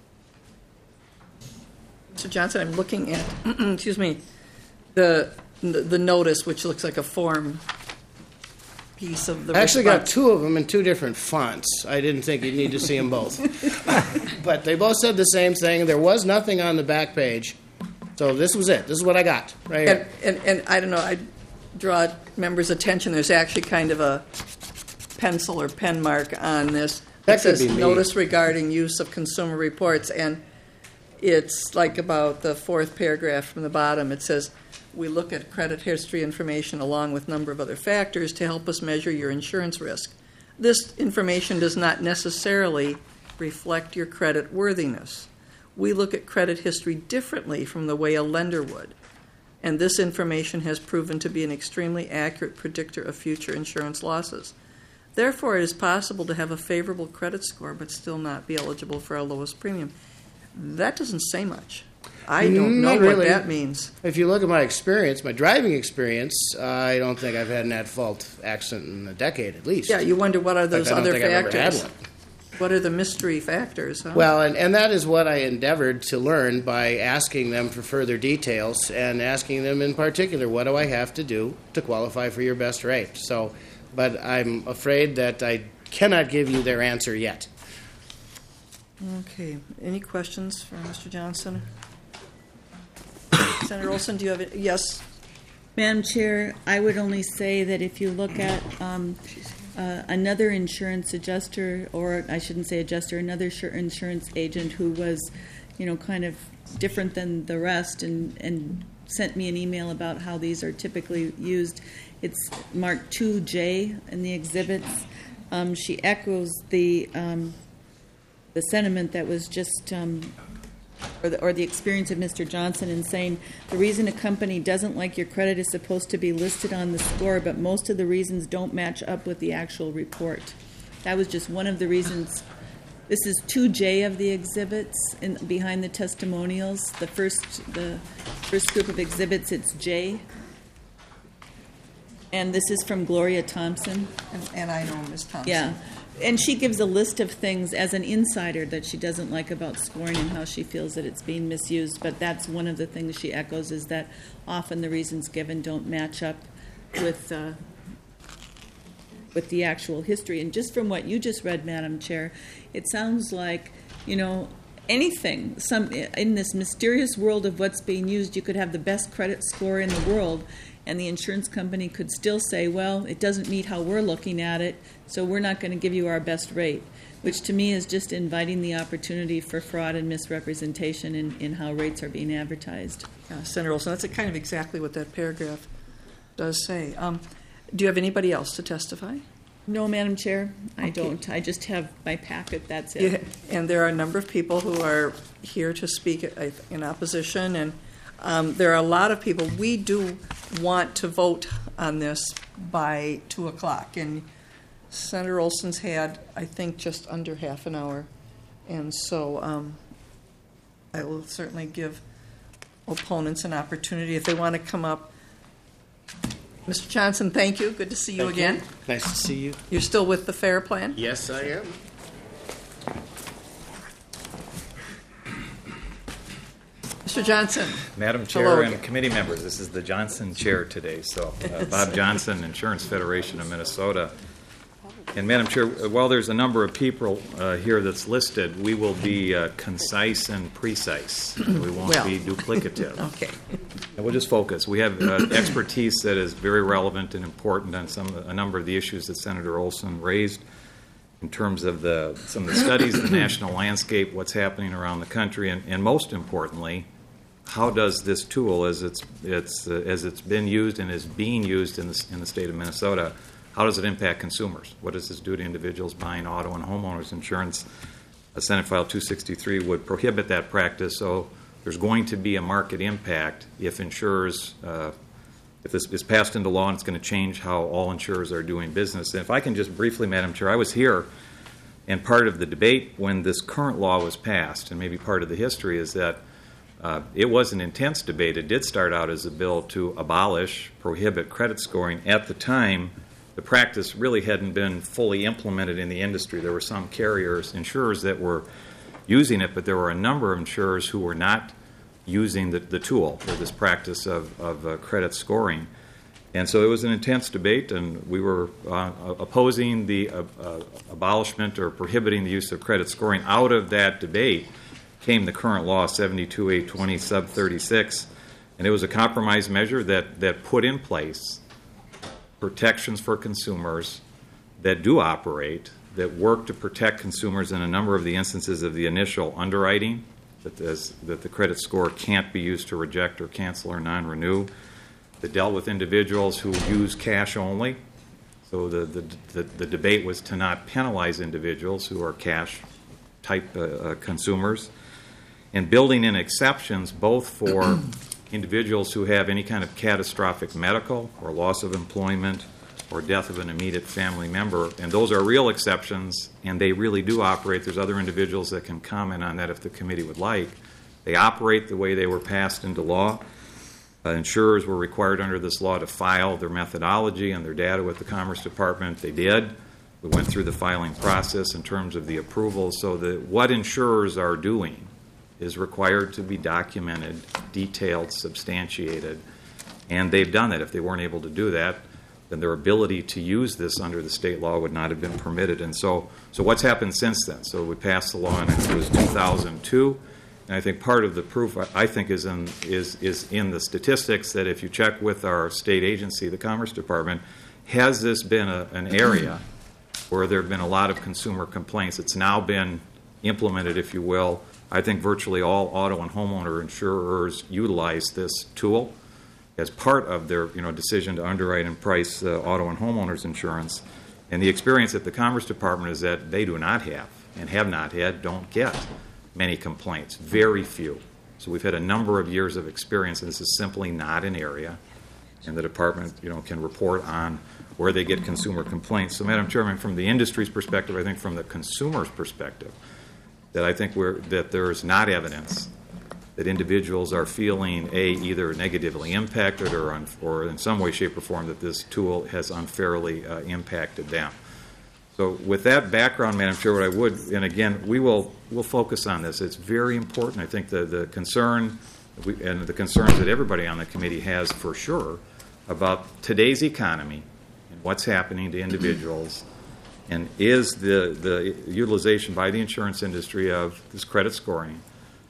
Mr. Johnson, I'm looking at, excuse me, the notice, which looks like a form piece of the I actually got response. two of them in two different fonts. I didn't think you'd need to see them both. But they both said the same thing. There was nothing on the back page. So this was it. This is what I got right here. And I don't know, I draw members' attention, there's actually kind of a pencil or pen mark on this. That It could says be me. notice regarding use of consumer reports, and it's like about the fourth paragraph from the bottom. It says, we look at credit history information along with a number of other factors to help us measure your insurance risk. This information does not necessarily reflect your credit worthiness. We look at credit history differently from the way a lender would, and this information has proven to be an extremely accurate predictor of future insurance losses. Therefore, it is possible to have a favorable credit score but still not be eligible for our lowest premium. That doesn't say much. I don't know Not what really. that means. If you look at my experience, my driving experience, I don't think I've had an at-fault accident in a decade at least. Yeah, you wonder what are In fact, those I don't other think I've ever had factors. one. What are the mystery factors? Huh? Well, and that is what I endeavored to learn by asking them for further details and asking them in particular, what do I have to do to qualify for your best rate? So, but I'm afraid that I cannot give you their answer yet. Okay. Any questions for Mr. Johnson? Senator Olson, do you have it? Yes. Madam Chair, I would only say that if you look at another insurance adjuster, or I shouldn't say adjuster, another insurance agent who was, kind of different than the rest and sent me an email about how these are typically used. It's marked 2J in the exhibits. She echoes the sentiment that was just or the experience of Mr. Johnson in saying the reason a company doesn't like your credit is supposed to be listed on the score, but most of the reasons don't match up with the actual report. That was just one of the reasons. This is 2J of the exhibits behind the testimonials. The first group of exhibits, it's J. And this is from Gloria Thompson. And I know Ms. Thompson. Yeah. And she gives a list of things as an insider that she doesn't like about scoring and how she feels that it's being misused. But that's one of the things she echoes, is that often the reasons given don't match up with the actual history. And just from what you just read, Madam Chair, it sounds like, anything. In this mysterious world of what's being used, you could have the best credit score in the world, and the insurance company could still say, well, it doesn't meet how we're looking at it, so we're not going to give you our best rate, which to me is just inviting the opportunity for fraud and misrepresentation in how rates are being advertised. Senator Olson, that's kind of exactly what that paragraph does say. Do you have anybody else to testify? No, Madam Chair, I Okay. don't. I just have my packet, that's it. Yeah, and there are a number of people who are here to speak in opposition, and there are a lot of people. We do want to vote on this by 2 o'clock, and Senator Olson's had, I think, just under half an hour, and so I will certainly give opponents an opportunity if they want to come up. Mr. Johnson, thank you. Good to see you Thank you. again. Nice to see you. You're still with the FAIR plan? Yes, I am. Mr. Johnson. Madam Hello Chair again. and committee members, this is the Johnson Chair today. So Bob Johnson, Insurance Federation of Minnesota. And Madam Chair, while there's a number of people here that's listed, we will be concise and precise. We won't Well. be duplicative. Okay. And we'll just focus. We have expertise that is very relevant and important on a number of the issues that Senator Olson raised in terms of some of the studies, the national landscape, what's happening around the country, and most importantly, how does this tool, as it's been used and is being used in the state of Minnesota, how does it impact consumers? What does this do to individuals buying auto and homeowners insurance? Senate File 263 would prohibit that practice, so there's going to be a market impact if insurers, if this is passed into law, and it's going to change how all insurers are doing business. And if I can just briefly, Madam Chair, I was here, and part of the debate when this current law was passed, and maybe part of the history is that it was an intense debate. It did start out as a bill to prohibit credit scoring. At the time, the practice really hadn't been fully implemented in the industry. There were some insurers that were using it, but there were a number of insurers who were not using the tool or this practice of credit scoring. And so it was an intense debate, and we were opposing the abolishment or prohibiting the use of credit scoring. Out of that debate came the current law, 72820 sub 36, and it was a compromise measure that put in place protections for consumers that do operate, that work to protect consumers in a number of the instances of the initial underwriting, that the credit score can't be used to reject or cancel or non-renew, that dealt with individuals who use cash only. So the debate was to not penalize individuals who are cash-type consumers, and building in exceptions both for individuals who have any kind of catastrophic medical or loss of employment or death of an immediate family member. And those are real exceptions, and they really do operate. There's other individuals that can comment on that if the committee would like. They operate the way they were passed into law. Insurers were required under this law to file their methodology and their data with the Commerce Department. They did. We went through the filing process in terms of the approval, so that what insurers are doing is required to be documented, detailed, substantiated, and they've done that. If they weren't able to do that, then their ability to use this under the state law would not have been permitted. And so what's happened since then? So we passed the law in, it was 2002, and I think part of the proof, I think, is in the statistics that if you check with our state agency, the Commerce Department, has this been an area where there have been a lot of consumer complaints? It's now been implemented, if you will. I think virtually all auto and homeowner insurers utilize this tool as part of their decision to underwrite and price auto and homeowners insurance. And the experience at the Commerce Department is that they do not have and have not had, don't get many complaints, very few. So we've had a number of years of experience, and this is simply not an area, and the department can report on where they get consumer complaints. So, Madam Chairman, from the industry's perspective, I think from the consumer's perspective, that I think that there is not evidence that individuals are feeling either negatively impacted or in some way, shape, or form that this tool has unfairly impacted them. So, with that background, Madam Chair, what I would, and again, we'll focus on this. It's very important. I think the concern and the concerns that everybody on the committee has for sure about today's economy and what's happening to individuals. And is the utilization by the insurance industry of this credit scoring,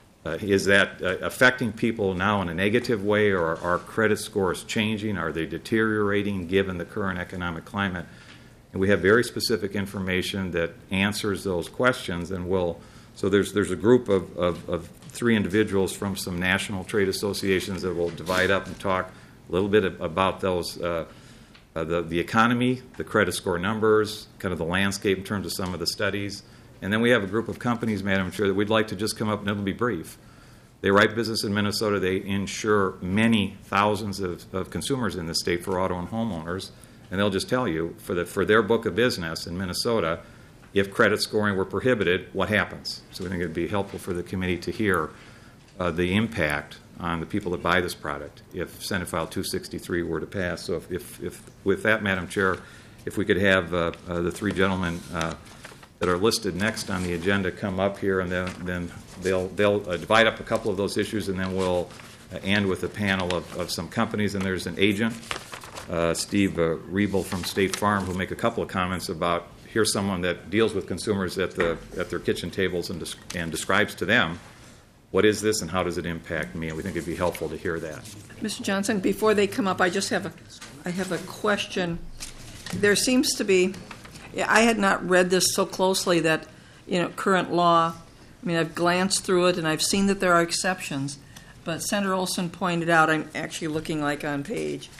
is that affecting people now in a negative way, or are credit scores changing? Are they deteriorating given the current economic climate? And we have very specific information that answers those questions. And so there's a group of 3 individuals from some national trade associations that will divide up and talk a little bit about those the economy, the credit score numbers, kind of the landscape in terms of some of the studies. And then we have a group of companies, Madam Chair, that we'd like to just come up, and it'll be brief. They write business in Minnesota. They insure many thousands of consumers in the state for auto and homeowners. And they'll just tell you, for their book of business in Minnesota, if credit scoring were prohibited, what happens? So we think it would be helpful for the committee to hear the impact on the people that buy this product if Senate File 263 were to pass. So if with that, Madam Chair, if we could have the three gentlemen that are listed next on the agenda come up here, and then they'll divide up a couple of those issues, and then we'll end with a panel of some companies. And there's an agent, Steve Riebel from State Farm, who'll make a couple of comments about, here's someone that deals with consumers at their kitchen tables and describes to them, what is this and how does it impact me? And we think it'd be helpful to hear that. Mr. Johnson, before they come up, I have a question. There seems to be, I had not read this so closely that, current law, I've glanced through it and I've seen that there are exceptions, but Senator Olson pointed out, I'm actually looking like on page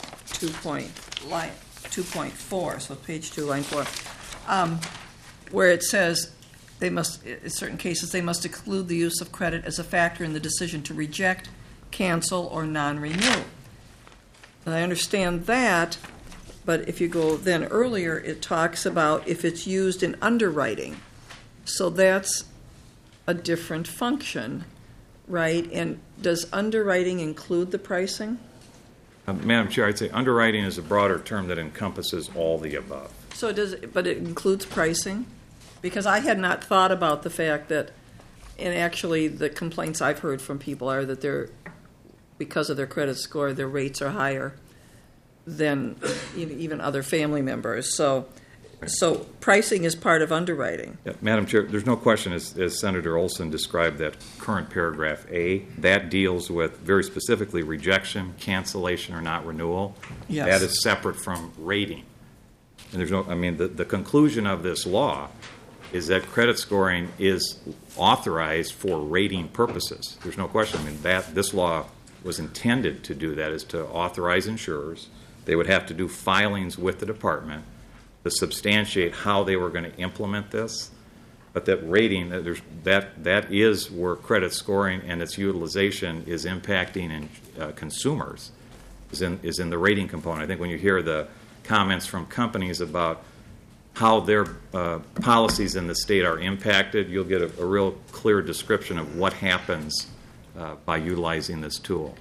2.4, so page 2, line 4, where it says in certain cases, they must exclude the use of credit as a factor in the decision to reject, cancel, or non-renew. And I understand that, but if you go then earlier, it talks about if it's used in underwriting. So that's a different function, right? And does underwriting include the pricing? Madam Chair, I'd say underwriting is a broader term that encompasses all the above. So but it includes pricing? Because I had not thought about the fact that, and actually the complaints I've heard from people are that because of their credit score, their rates are higher than even other family members. So pricing is part of underwriting. Yeah, Madam Chair, there's no question, as Senator Olson described that current paragraph A, that deals with very specifically rejection, cancellation, or not renewal. Yes. That is separate from rating. And there's the conclusion of this law is that credit scoring is authorized for rating purposes. There's no question. This law was intended to do that, is to authorize insurers. They would have to do filings with the department to substantiate how they were going to implement this. But that rating, that is where credit scoring and its utilization is impacting consumers, is in the rating component. I think when you hear the comments from companies about how their policies in the state are impacted, you'll get a real clear description of what happens by utilizing this tool.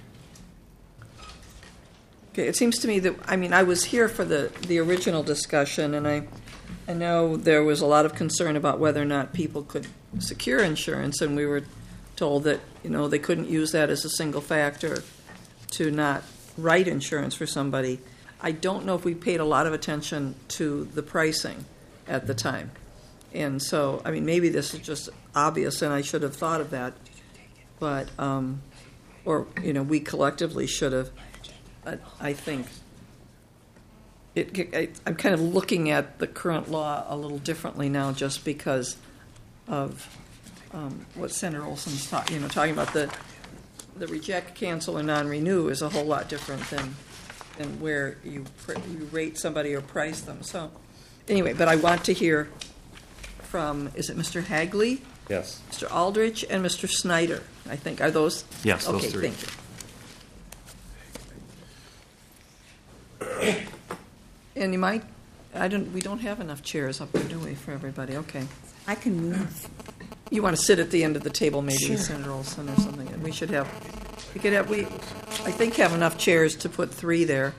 Okay, it seems to me that, I was here for the original discussion, and I know there was a lot of concern about whether or not people could secure insurance, and we were told that, they couldn't use that as a single factor to not write insurance for somebody. I don't know if we paid a lot of attention to the pricing at the time. And so, maybe this is just obvious, and I should have thought of that. But, we collectively should have. I think I'm kind of looking at the current law a little differently now, just because of what Senator Olson's talking about. The reject, cancel, or non-renew is a whole lot different than where you rate somebody or price them. So, anyway, but I want to hear from, is it Mr. Hagley? Yes. Mr. Aldrich and Mr. Snyder, I think. Are those? Yes, those okay, three. Thank you. And we don't have enough chairs up there, do we, for everybody? Okay. I can move. You want to sit at the end of the table, maybe, Sure. Senator Olson or something. And we could have enough chairs to put 3 there.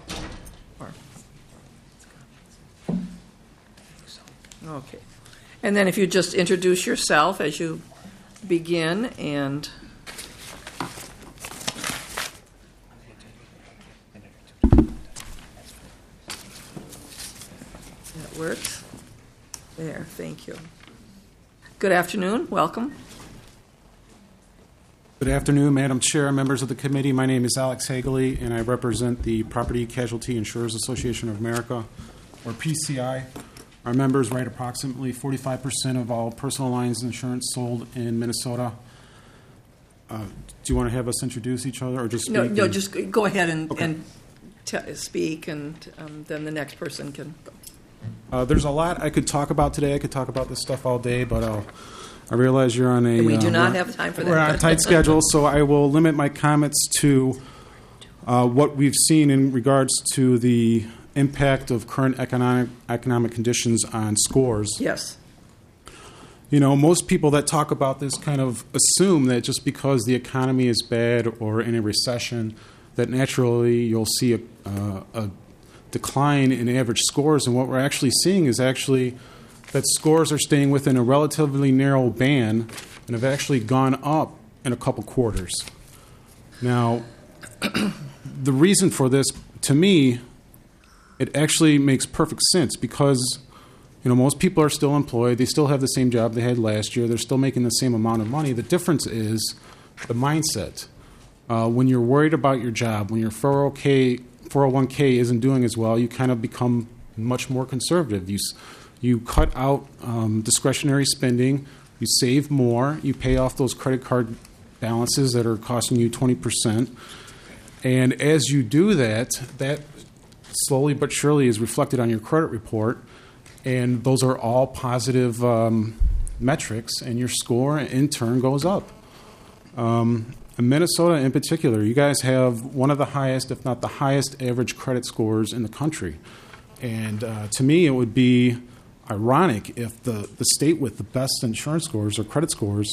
Okay. And then if you just introduce yourself as you begin, and that works. There, thank you. Good afternoon, welcome. Good afternoon, Madam Chair, members of the committee. My name is Alex Hagley, and I represent the Property Casualty Insurers Association of America, or PCI. Our members write approximately 45% of all personal lines insurance sold in Minnesota. Do you want to have us introduce each other, or just No, just go ahead and speak, and then the next person can go. There's a lot I could talk about today. I could talk about this stuff all day, but I realize you're on a... And we do not have time for that. We're on a tight schedule, so I will limit my comments to what we've seen in regards to the impact of current economic conditions on scores. Yes. Most people that talk about this kind of assume that just because the economy is bad or in a recession, that naturally you'll see a decline in average scores. And what we're actually seeing is that scores are staying within a relatively narrow band and have actually gone up in a couple quarters. Now, the reason for this, to me, it actually makes perfect sense because most people are still employed. They still have the same job they had last year. They're still making the same amount of money. The difference is the mindset. When you're worried about your job, when your 401k isn't doing as well, you kind of become much more conservative. You cut out discretionary spending. You save more. You pay off those credit card balances that are costing you 20%. And as you do that slowly but surely is reflected on your credit report. And those are all positive metrics, and your score in turn goes up. In Minnesota in particular, you guys have one of the highest, if not the highest, average credit scores in the country. And to me, it would be ironic if the state with the best insurance scores or credit scores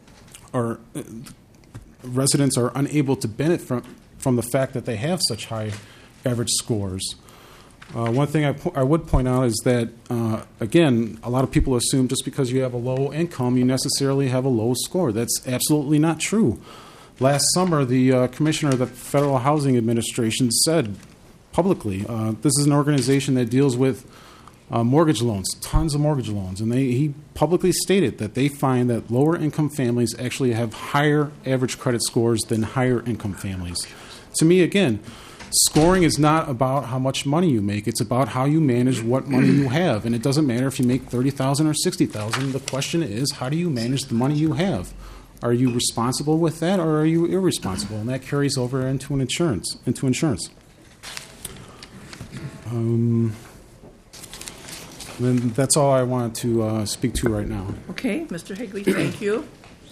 residents are unable to benefit from the fact that they have such high average scores. One thing I would point out is that, again, a lot of people assume just because you have a low income, you necessarily have a low score. That's absolutely not true. Last summer, the commissioner of the Federal Housing Administration said publicly, this is an organization that deals with mortgage loans, tons of mortgage loans, and he publicly stated that they find that lower income families actually have higher average credit scores than higher income families. To me, again, scoring is not about how much money you make. It's about how you manage what money you have. And it doesn't matter if you make $30,000 or $60,000. The question is, how do you manage the money you have? Are you responsible with that, or are you irresponsible? And that carries over into insurance. Then that's all I wanted to speak to right now. Okay, Mr. Higley, thank you.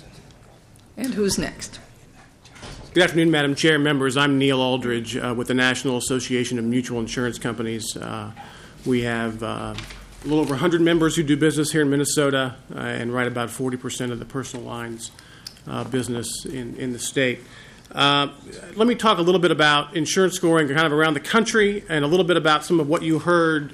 And who's next? Good afternoon, Madam Chair and members. I'm Neil Aldridge with the National Association of Mutual Insurance Companies. We have a little over 100 members who do business here in Minnesota and write about 40% of the personal lines business in the state. Let me talk a little bit about insurance scoring kind of around the country and a little bit about some of what you heard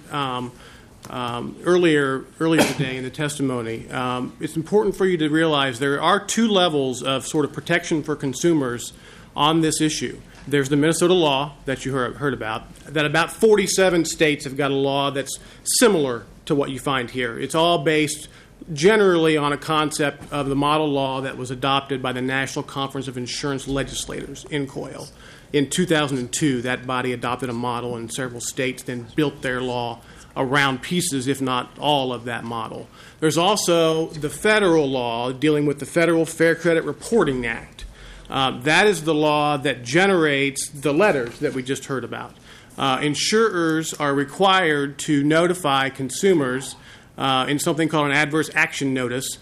earlier today in the testimony. It's important for you to realize there are two levels of sort of protection for consumers on this issue. There's the Minnesota law that you heard about, that about 47 states have got a law that's similar to what you find here. It's all based generally on a concept of the model law that was adopted by the National Conference of Insurance Legislators, NCOIL. In 2002, that body adopted a model, and several states then built their law around pieces, if not all, of that model. There's also the federal law dealing with the Federal Fair Credit Reporting Act. That is the law that generates the letters that we just heard about. Insurers are required to notify consumers in something called an adverse action notice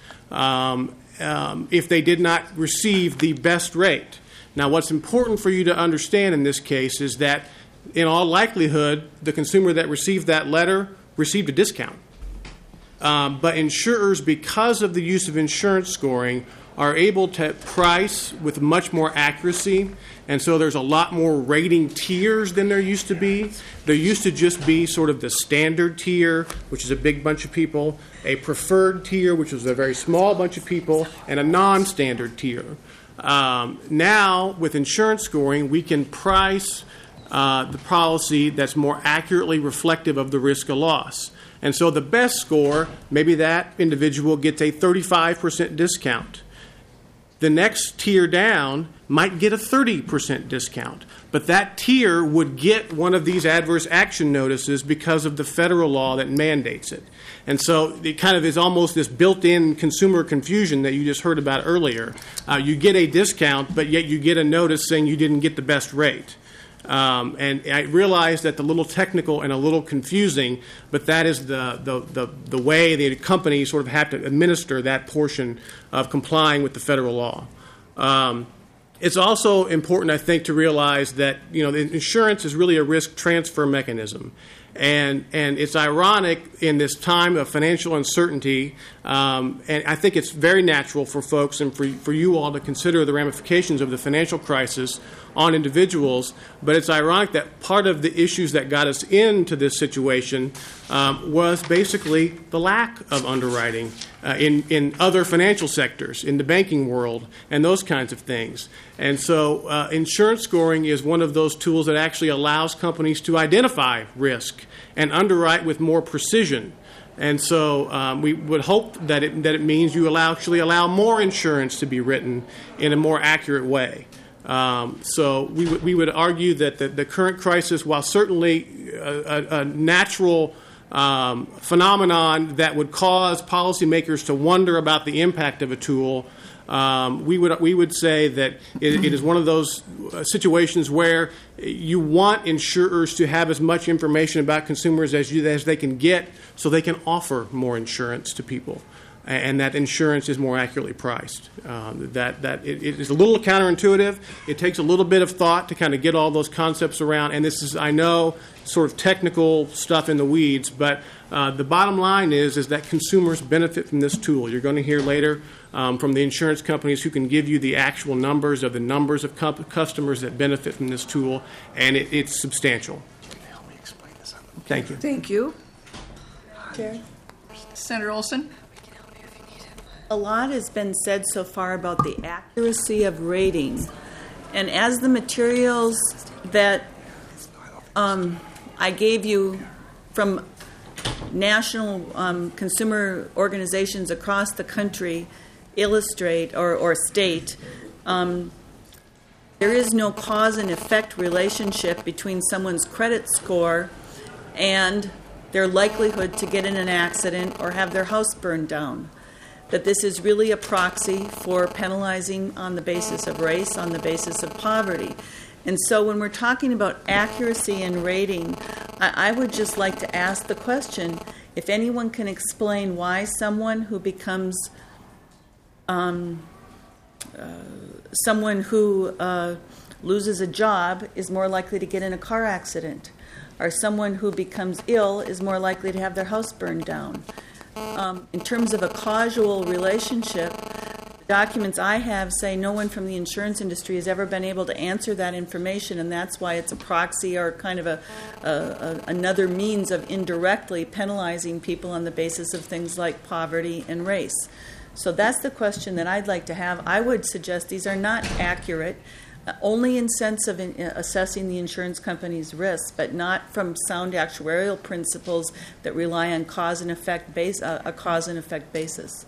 if they did not receive the best rate. Now, what's important for you to understand in this case is that in all likelihood, the consumer that received that letter received a discount. But insurers, because of the use of insurance scoring, are able to price with much more accuracy, and so there's a lot more rating tiers than there used to be. There used to just be sort of the standard tier, which is a big bunch of people, a preferred tier, which was a very small bunch of people, and a non-standard tier. Now, with insurance scoring, we can price the policy that's more accurately reflective of the risk of loss. And so the best score, maybe that individual gets a 35% discount. The next tier down might get a 30% discount. But that tier would get one of these adverse action notices because of the federal law that mandates it. And so it kind of is almost this built-in consumer confusion that you just heard about earlier. You get a discount, but yet you get a notice saying you didn't get the best rate. And I realize that's a little technical and a little confusing, but that is the way the companies sort of have to administer that portion of complying with the federal law. It's also important, I think, to realize that the insurance is really a risk transfer mechanism. And it's ironic in this time of financial uncertainty, and I think it's very natural for folks and for you all to consider the ramifications of the financial crisis on individuals, but it's ironic that part of the issues that got us into this situation was basically the lack of underwriting in other financial sectors, in the banking world, and those kinds of things. And so insurance scoring is one of those tools that actually allows companies to identify risk and underwrite with more precision. And so we would hope that it means you actually allow more insurance to be written in a more accurate way. So we would argue that the current crisis, while certainly a natural phenomenon that would cause policymakers to wonder about the impact of a tool, we would say that it is one of those situations where you want insurers to have as much information about consumers as they can get, so they can offer more insurance to people, and that insurance is more accurately priced. It is a little counterintuitive. It takes a little bit of thought to kind of get all those concepts around, and this is, I know, sort of technical stuff in the weeds, but the bottom line is that consumers benefit from this tool. You're going to hear later from the insurance companies who can give you the actual numbers of customers that benefit from this tool, and it's substantial. Thank you. Thank you. Chair. Senator Olson? A lot has been said so far about the accuracy of rating. And as the materials that I gave you from national consumer organizations across the country illustrate or state, there is no cause and effect relationship between someone's credit score and their likelihood to get in an accident or have their house burned down. That this is really a proxy for penalizing on the basis of race, on the basis of poverty. And so when we're talking about accuracy in rating, I would just like to ask the question, if anyone can explain why someone who becomes someone who loses a job is more likely to get in a car accident, or someone who becomes ill is more likely to have their house burned down. In terms of a causal relationship, the documents I have say no one from the insurance industry has ever been able to answer that information, and that's why it's a proxy or kind of another means of indirectly penalizing people on the basis of things like poverty and race. So that's the question that I'd like to have. I would suggest these are not accurate, only in sense of assessing the insurance company's risks, but not from sound actuarial principles that rely on a cause and effect basis.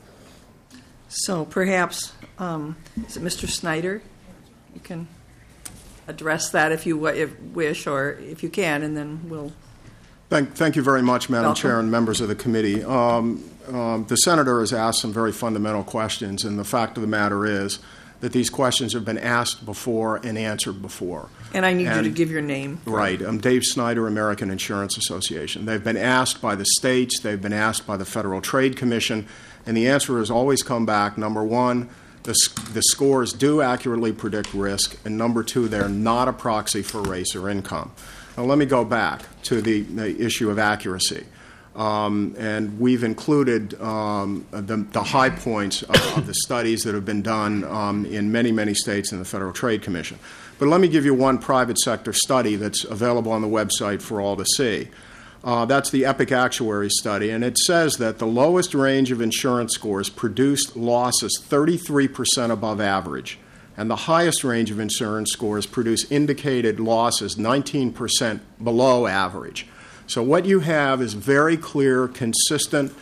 So perhaps, is it Mr. Snyder? You can address that if you wish, or if you can, and then we'll. Thank you very much, Madam Welcome. Chair and members of the committee. The Senator has asked some very fundamental questions, and the fact of the matter is that these questions have been asked before and answered before. And I need you to give your name. Right. I'm Dave Snyder, American Insurance Association. They've been asked by the states, they've been asked by the Federal Trade Commission, and the answer has always come back, number one, the scores do accurately predict risk, and number two, they're not a proxy for race or income. Now let me go back to the issue of accuracy. And we've included the high points of the studies that have been done in many, many states in the Federal Trade Commission. But let me give you one private sector study that's available on the website for all to see. That's the EPIC Actuary study, and it says that the lowest range of insurance scores produced losses 33% above average, and the highest range of insurance scores produced indicated losses 19% below average. So what you have is very clear, consistent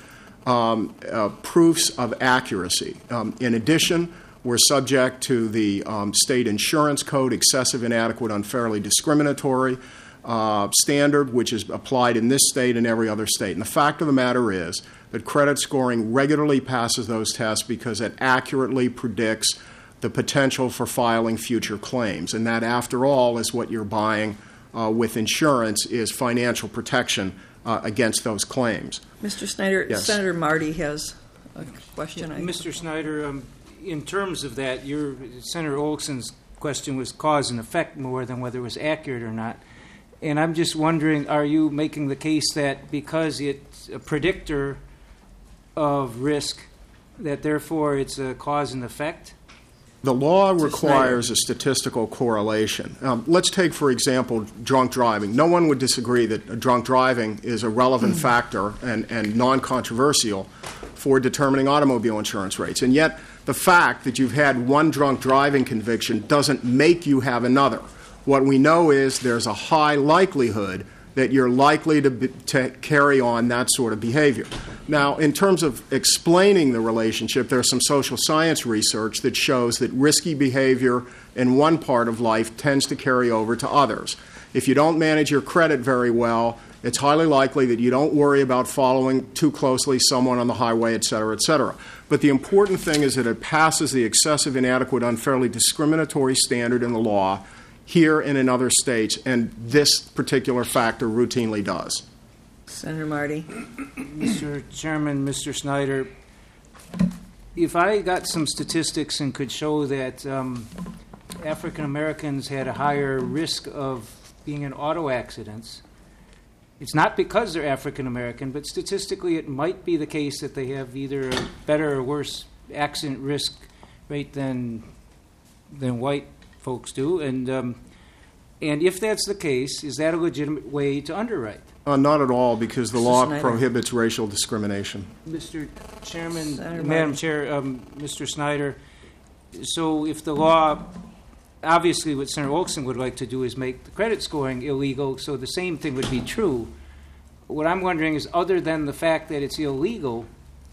proofs of accuracy. In addition, we're subject to the state insurance code, excessive, inadequate, unfairly discriminatory standard, which is applied in this state and every other state. And the fact of the matter is that credit scoring regularly passes those tests because it accurately predicts the potential for filing future claims. And that, after all, is what you're buying with insurance, is financial protection against those claims. Mr. Snyder, Yes. Senator Marty has a question. Mr. Snyder, in terms of that, Senator Olson's question was cause and effect more than whether it was accurate or not. And I'm just wondering, are you making the case that because it's a predictor of risk, that therefore it's a cause and effect? The law requires a statistical correlation. Let's take, for example, drunk driving. No one would disagree that drunk driving is a relevant factor and non-controversial for determining automobile insurance rates. And yet, the fact that you've had one drunk driving conviction doesn't make you have another. What we know is there's a high likelihood that you're likely to carry on that sort of behavior. Now, in terms of explaining the relationship, there's some social science research that shows that risky behavior in one part of life tends to carry over to others. If you don't manage your credit very well, it's highly likely that you don't worry about following too closely someone on the highway, et cetera, et cetera. But the important thing is that it passes the excessive, inadequate, unfairly discriminatory standard in the law here and in other states, and this particular factor routinely does. Senator Marty. Mr. Chairman, Mr. Snyder, if I got some statistics and could show that African Americans had a higher risk of being in auto accidents, it's not because they're African American, but statistically it might be the case that they have either a better or worse accident risk rate than white folks do, and if that's the case, is that a legitimate way to underwrite? Not at all, because the law Snyder. prohibits racial discrimination. Mr. Chairman, Senator Madam Martin. Chair, Mr. Snyder, so if the law, obviously what Senator Olson would like to do is make the credit scoring illegal, so the same thing would be true. What I'm wondering is, other than the fact that it's illegal,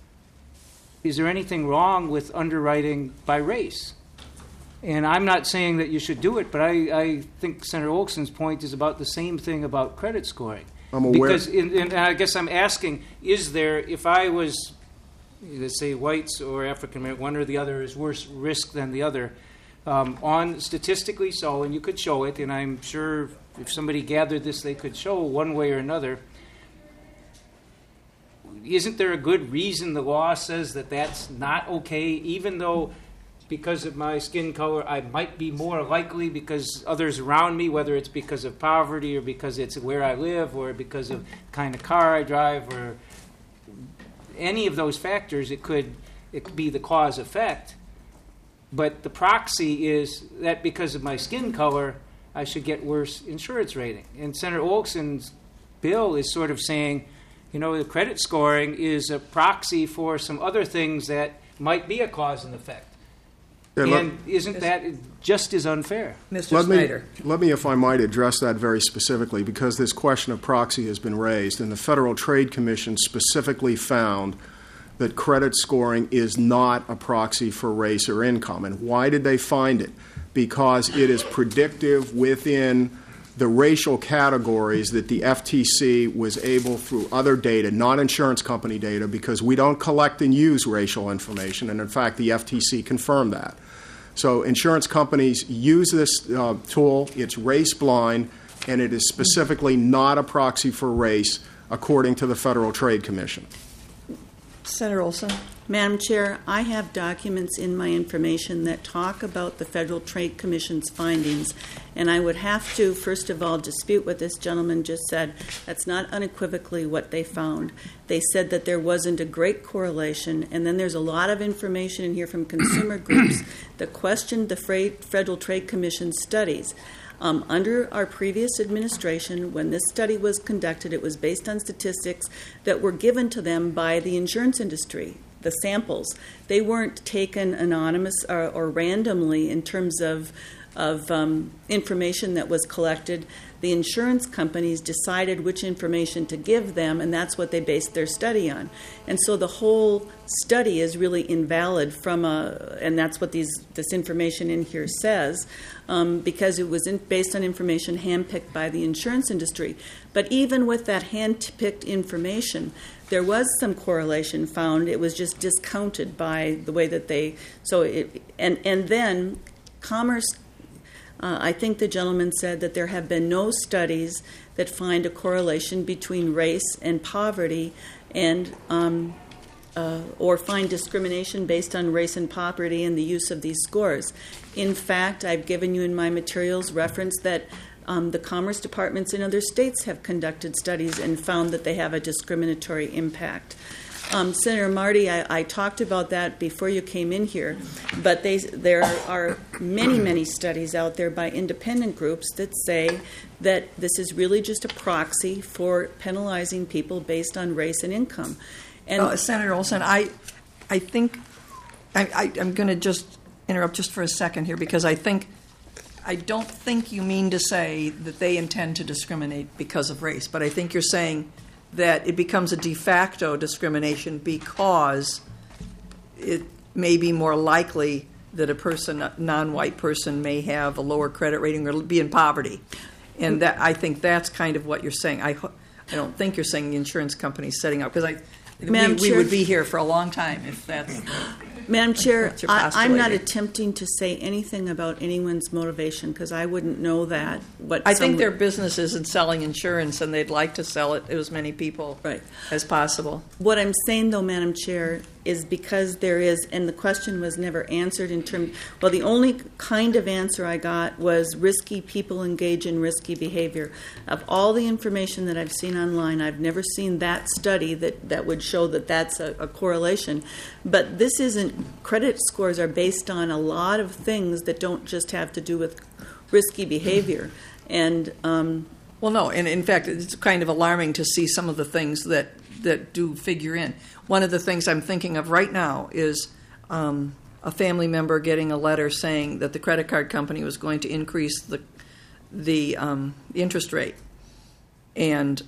is there anything wrong with underwriting by race? And I'm not saying that you should do it, but I think Senator Olson's point is about the same thing about credit scoring. I'm aware. Because, and I guess I'm asking, is there, if I was, let's say, whites or African American, one or the other is worse risk than the other, on statistically so, and you could show it, and I'm sure if somebody gathered this, they could show one way or another. Isn't there a good reason the law says that that's not okay, even though because of my skin color, I might be more likely because others around me, whether it's because of poverty or because it's where I live or because of the kind of car I drive or any of those factors, it could be the cause effect. But the proxy is that because of my skin color, I should get worse insurance rating. And Senator Olson's bill is sort of saying, the credit scoring is a proxy for some other things that might be a cause and effect. And isn't that just as unfair? Mr. Snyder. Let me, if I might, address that very specifically, because this question of proxy has been raised, and the Federal Trade Commission specifically found that credit scoring is not a proxy for race or income. And why did they find it? Because it is predictive within the racial categories that the FTC was able, through other data, not insurance company data, because we don't collect and use racial information, and in fact the FTC confirmed that. So insurance companies use this tool. It's race blind, and it is specifically not a proxy for race, according to the Federal Trade Commission. Senator Olson. Madam Chair, I have documents in my information that talk about the Federal Trade Commission's findings, and I would have to, first of all, dispute what this gentleman just said. That's not unequivocally what they found. They said that there wasn't a great correlation, and then there's a lot of information in here from consumer groups that questioned the Federal Trade Commission studies. Under our previous administration, when this study was conducted, it was based on statistics that were given to them by the insurance industry. The samples, they weren't taken anonymous or randomly in terms of information that was collected. The insurance companies decided which information to give them, and that's what they based their study on. And so the whole study is really invalid and that's what this information in here says, because it was based on information handpicked by the insurance industry. But even with that handpicked information, there was some correlation found. It was just discounted by the way that and then Commerce, I think the gentleman said that there have been no studies that find a correlation between race and poverty and or find discrimination based on race and poverty in the use of these scores. In fact, I've given you in my materials reference that the Commerce departments in other states have conducted studies and found that they have a discriminatory impact. Senator Marty, I talked about that before you came in here, but there are many, many studies out there by independent groups that say that this is really just a proxy for penalizing people based on race and income. And Senator Olson, I think I'm going to just interrupt just for a second here, because I don't think you mean to say that they intend to discriminate because of race, but I think you're saying that it becomes a de facto discrimination because it may be more likely that a non-white person may have a lower credit rating or be in poverty. And I think that's kind of what you're saying. I don't think you're saying the insurance company is setting up, because we would be here for a long time if that's... Madam Chair, I'm not attempting to say anything about anyone's motivation, because I wouldn't know that. I think their business is in selling insurance, and they'd like to sell it to as many people as possible. What I'm saying, though, Madam Chair, is because there is, and the question was never answered in terms, well, the only kind of answer I got was risky people engage in risky behavior. Of all the information that I've seen online, I've never seen that study that would show that that's a correlation. But this isn't, credit scores are based on a lot of things that don't just have to do with risky behavior. And well, no, and in fact, it's kind of alarming to see some of the things that do figure in. One of the things I'm thinking of right now is a family member getting a letter saying that the credit card company was going to increase the interest rate. And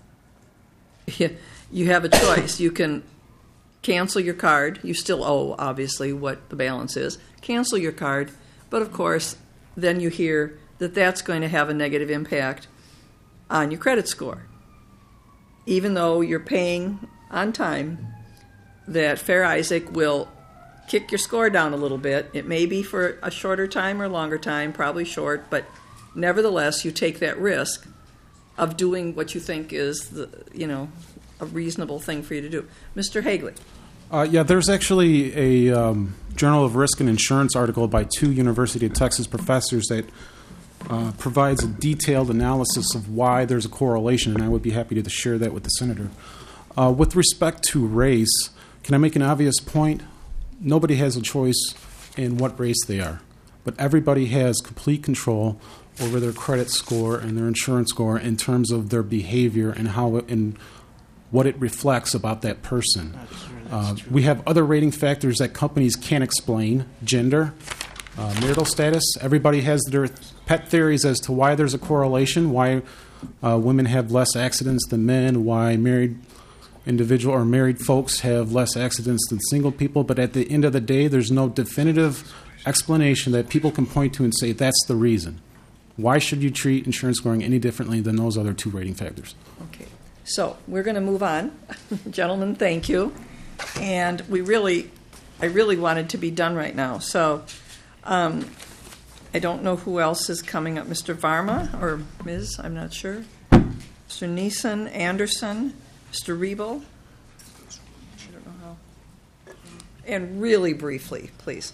you have a choice. You can cancel your card. You still owe, obviously, what the balance is. Cancel your card. But, of course, then you hear that that's going to have a negative impact on your credit score. Even though you're paying on time, that Fair Isaac will kick your score down a little bit. It may be for a shorter time or longer time, probably short, but nevertheless, you take that risk of doing what you think is a reasonable thing for you to do. Mr. Hagley. There's actually a Journal of Risk and Insurance article by two University of Texas professors that provides a detailed analysis of why there's a correlation, and I would be happy to share that with the Senator. With respect to race, can I make an obvious point? Nobody has a choice in what race they are, but everybody has complete control over their credit score and their insurance score in terms of their behavior and what it reflects about that person. We have other rating factors that companies can't explain: gender, marital status. Everybody has their pet theories as to why there's a correlation, why women have less accidents than men, why married individual or married folks have less accidents than single people. But at the end of the day, there's no definitive explanation that people can point to and say that's the reason. Why should you treat insurance scoring any differently than those other two rating factors? Okay. So we're going to move on. Gentlemen, thank you. And I really wanted to be done right now. So I don't know who else is coming up. Mr. Varma or Ms., I'm not sure. Mr. Neeson, Anderson, Mr. Riebel. I don't know how. And really briefly, please.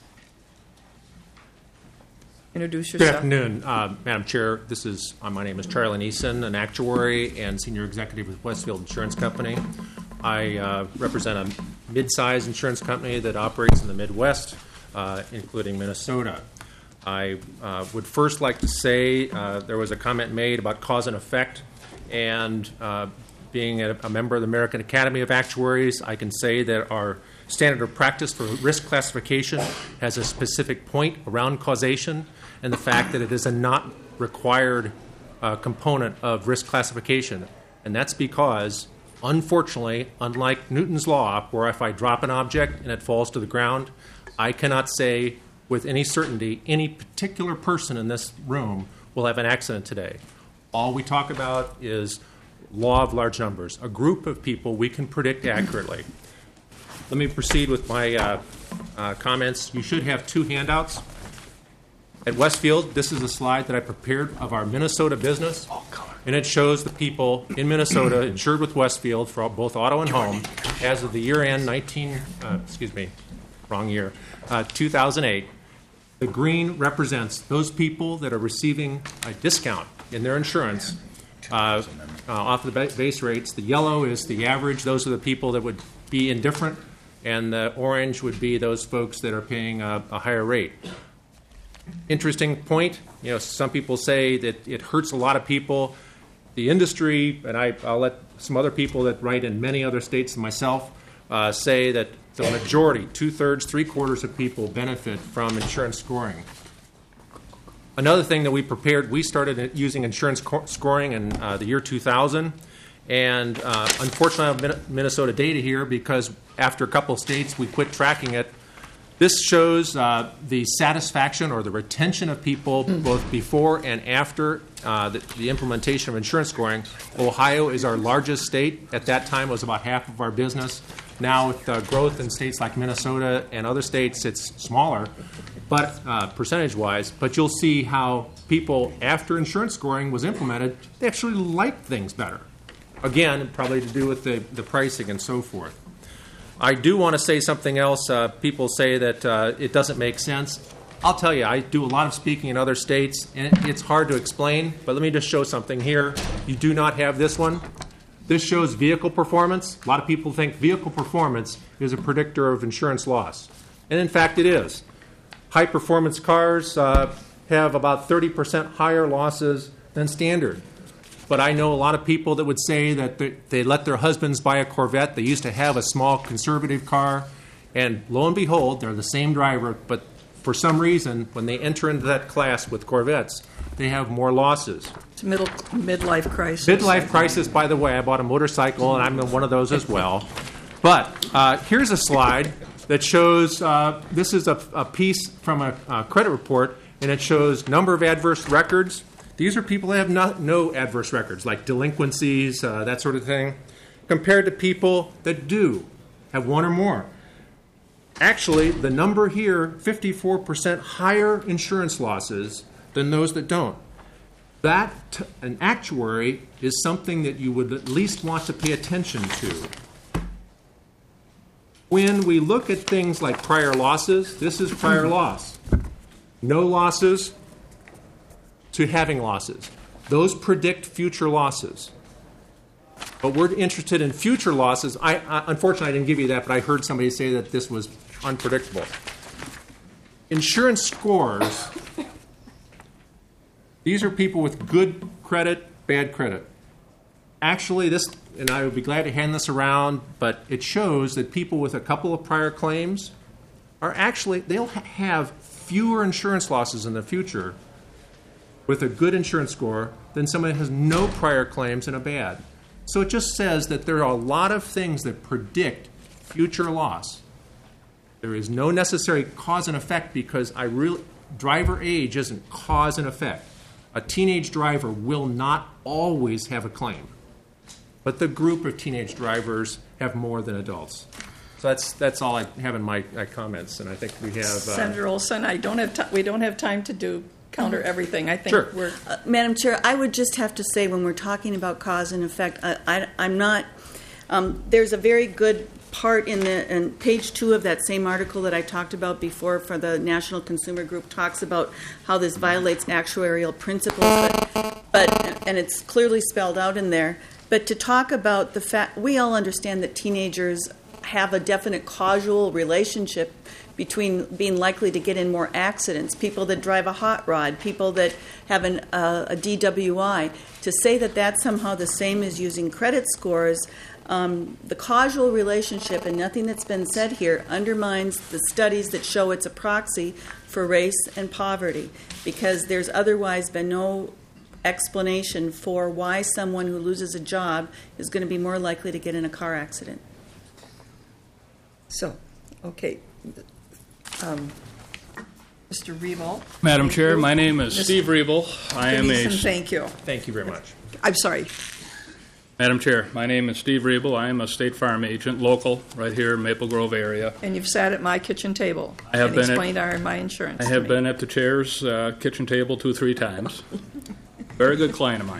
Introduce yourself. Good afternoon, Madam Chair. My name is Charlie Neeson, an actuary and senior executive with Westfield Insurance Company. I represent a mid-sized insurance company that operates in the Midwest, including Minnesota. I would first like to say there was a comment made about cause and effect, and being a member of the American Academy of Actuaries, I can say that our standard of practice for risk classification has a specific point around causation and the fact that it is a not required component of risk classification, and that's because, unfortunately, unlike Newton's law, where if I drop an object and it falls to the ground, I cannot say with any certainty any particular person in this room will have an accident today. All we talk about is law of large numbers, a group of people we can predict accurately. Let me proceed with my comments. You should have two handouts. At Westfield, this is a slide that I prepared of our Minnesota business, and it shows the people in Minnesota insured with Westfield for both auto and home as of the year end 2008. The green represents those people that are receiving a discount in their insurance off of the base rates. The yellow is the average. Those are the people that would be indifferent, and the orange would be those folks that are paying a higher rate. Interesting point. Some people say that it hurts a lot of people. The industry, and I'll let some other people that write in many other states than myself say that the majority, 2/3, 3/4 of people benefit from insurance scoring. Another thing that we prepared, we started using insurance scoring in the year 2000. And unfortunately, I have Minnesota data here because after a couple of states, we quit tracking it. This shows the satisfaction or the retention of people both before and after the implementation of insurance scoring. Ohio is our largest state. At that time, it was about half of our business. Now, with growth in states like Minnesota and other states, it's smaller, but percentage-wise. But you'll see how people, after insurance scoring was implemented, they actually liked things better. Again, probably to do with the pricing and so forth. I do want to say something else. People say that it doesn't make sense. I'll tell you, I do a lot of speaking in other states, and it's hard to explain, but let me just show something here. You do not have this one. This shows vehicle performance. A lot of people think vehicle performance is a predictor of insurance loss, and in fact it is. High-performance cars have about 30% higher losses than standard. But I know a lot of people that would say that they let their husbands buy a Corvette. They used to have a small conservative car, and lo and behold, they're the same driver, but for some reason, when they enter into that class with Corvettes, they have more losses. It's midlife crisis. Midlife crisis, by the way. I bought a motorcycle, and I'm in one of those as well. But here's a slide that shows this is a piece from a credit report, and it shows number of adverse records. These are people that have no adverse records, like delinquencies, that sort of thing, compared to people that do have one or more. Actually, the number here, 54% higher insurance losses than those that don't. That, an actuary, is something that you would at least want to pay attention to. When we look at things like prior losses, this is prior loss. No losses to having losses. Those predict future losses. But we're interested in future losses. Unfortunately, I didn't give you that, but I heard somebody say that this was unpredictable. Insurance scores, these are people with good credit, bad credit. Actually, this, and I would be glad to hand this around, but it shows that people with a couple of prior claims are actually, they'll have fewer insurance losses in the future with a good insurance score than somebody that has no prior claims and a bad. So it just says that there are a lot of things that predict future loss. There is no necessary cause and effect because driver age isn't cause and effect. A teenage driver will not always have a claim, but the group of teenage drivers have more than adults. So that's all I have in my comments, and I think we have. Senator Olson, we don't have time to counter everything. I think sure. we're. Madam Chair, I would just have to say when we're talking about cause and effect, I'm not. There's a very good part in page 2 of that same article that I talked about before for the National Consumer Group talks about how this violates actuarial principles, and it's clearly spelled out in there. But to talk about the fact, we all understand that teenagers have a definite causal relationship between being likely to get in more accidents, people that drive a hot rod, people that have a DWI. To say that that's somehow the same as using credit scores, the causal relationship and nothing that's been said here undermines the studies that show it's a proxy for race and poverty, because there's otherwise been no explanation for why someone who loses a job is going to be more likely to get in a car accident. So, okay. Mr. Riebel. Madam Thank Chair, you. my name is Mr. Steve Riebel. I am Denise, a. and thank you. Thank you very much. I'm sorry. Madam Chair, my name is Steve Riebel. I am a State Farm agent, local, right here in Maple Grove area. And you've sat at my kitchen table I have and been at- explained my insurance. I to have me. been at the chair's kitchen table 2-3 times. Very good client of mine.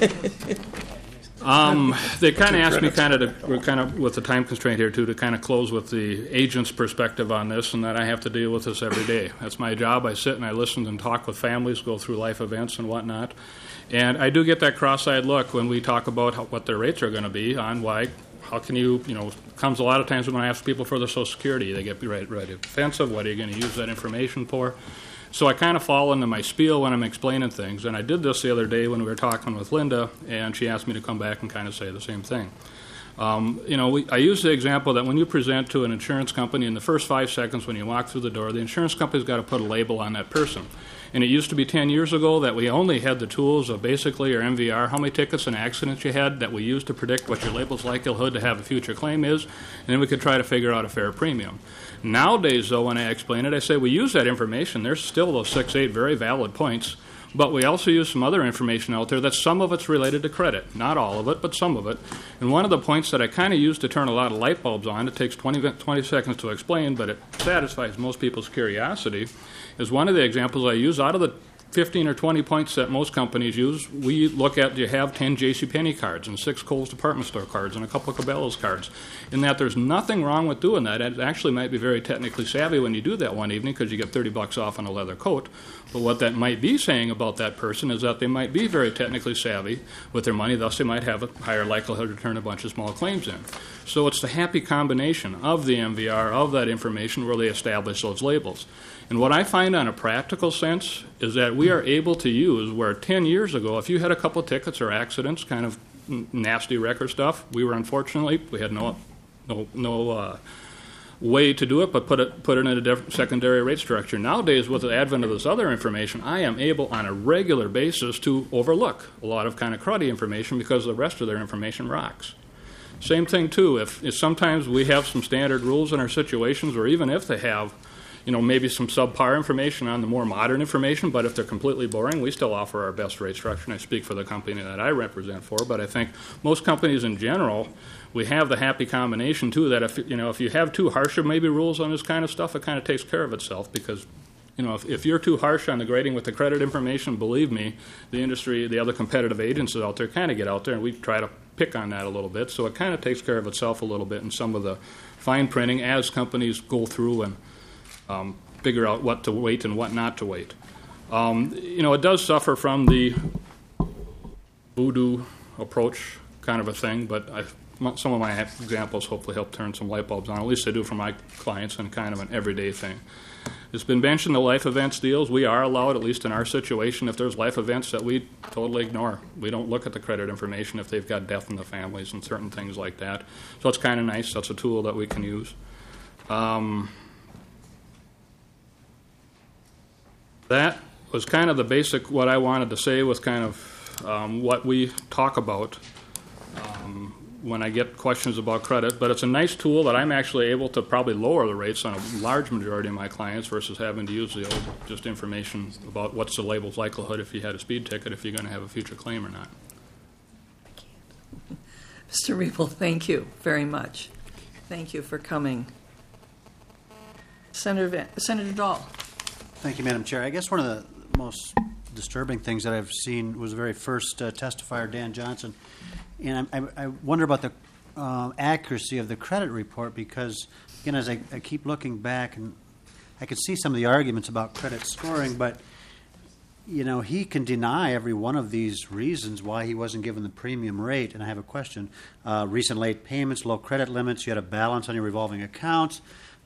They kind of asked me we're kind of with the time constraint here too, to kind of close with the agent's perspective on this, and that I have to deal with this every day. That's my job. I sit and I listen and talk with families, go through life events and whatnot. And I do get that cross-eyed look when we talk about what their rates are going to be on how can you comes a lot of times when I ask people for their Social Security, they get right defensive. What are you going to use that information for? So I kind of fall into my spiel when I'm explaining things. And I did this the other day when we were talking with Linda, and she asked me to come back and kind of say the same thing. I use the example that when you present to an insurance company in the first 5 seconds when you walk through the door, the insurance company's got to put a label on that person. And it used to be 10 years ago that we only had the tools of basically your MVR, how many tickets and accidents you had, that we used to predict what your label's likelihood to have a future claim is, and then we could try to figure out a fair premium. Nowadays, though, when I explain it, I say we use that information. There's still those 6-8 very valid points, but we also use some other information out there that some of it's related to credit. Not all of it, but some of it. And one of the points that I kind of use to turn a lot of light bulbs on, it takes 20 seconds to explain, but it satisfies most people's curiosity, is one of the examples I use out of the 15 or 20 points that most companies use. We look at, you have 10 JCPenney cards and 6 Kohl's department store cards and a couple of Cabela's cards. In that there's nothing wrong with doing that. It actually might be very technically savvy when you do that one evening because you get $30 off on a leather coat. But what that might be saying about that person is that they might be very technically savvy with their money, thus they might have a higher likelihood to turn a bunch of small claims in. So it's the happy combination of the MVR, of that information, where they establish those labels. And what I find on a practical sense is that we are able to use where 10 years ago, if you had a couple of tickets or accidents, kind of nasty record stuff, we had no way to do it but put it in a different secondary rate structure. Nowadays, with the advent of this other information, I am able on a regular basis to overlook a lot of kind of cruddy information because the rest of their information rocks. Same thing, too, if sometimes we have some standard rules in our situations, or even if they have maybe some subpar information on the more modern information, but if they're completely boring, we still offer our best rate structure, and I speak for the company that I represent for, but I think most companies in general, we have the happy combination, too, that if you have too harsh of maybe rules on this kind of stuff, it kind of takes care of itself, because if you're too harsh on the grading with the credit information, believe me, the industry, the other competitive agencies out there kind of get out there, and we try to pick on that a little bit, so it kind of takes care of itself a little bit in some of the fine printing as companies go through and figure out what to wait and what not to wait. It does suffer from the voodoo approach kind of a thing, but some of my examples hopefully help turn some light bulbs on. At least I do for my clients, and kind of an everyday thing. It's been mentioned the life events deals. We are allowed, at least in our situation, if there's life events that we totally ignore. We don't look at the credit information if they've got death in the families and certain things like that. So it's kind of nice. That's a tool that we can use. That was kind of the basic, what I wanted to say was kind of what we talk about when I get questions about credit. But it's a nice tool that I'm actually able to probably lower the rates on a large majority of my clients versus having to use the old just information about what's the label's likelihood if you had a speed ticket, if you're going to have a future claim or not. Mr. Riebel, thank you very much. Thank you for coming. Senator Dahl. Thank you, Madam Chair. I guess one of the most disturbing things that I've seen was the very first testifier, Dan Johnson. And I wonder about the accuracy of the credit report because, again, as I keep looking back, and I could see some of the arguments about credit scoring, but, he can deny every one of these reasons why he wasn't given the premium rate. And I have a question. Recent late payments, low credit limits, you had a balance on your revolving accounts.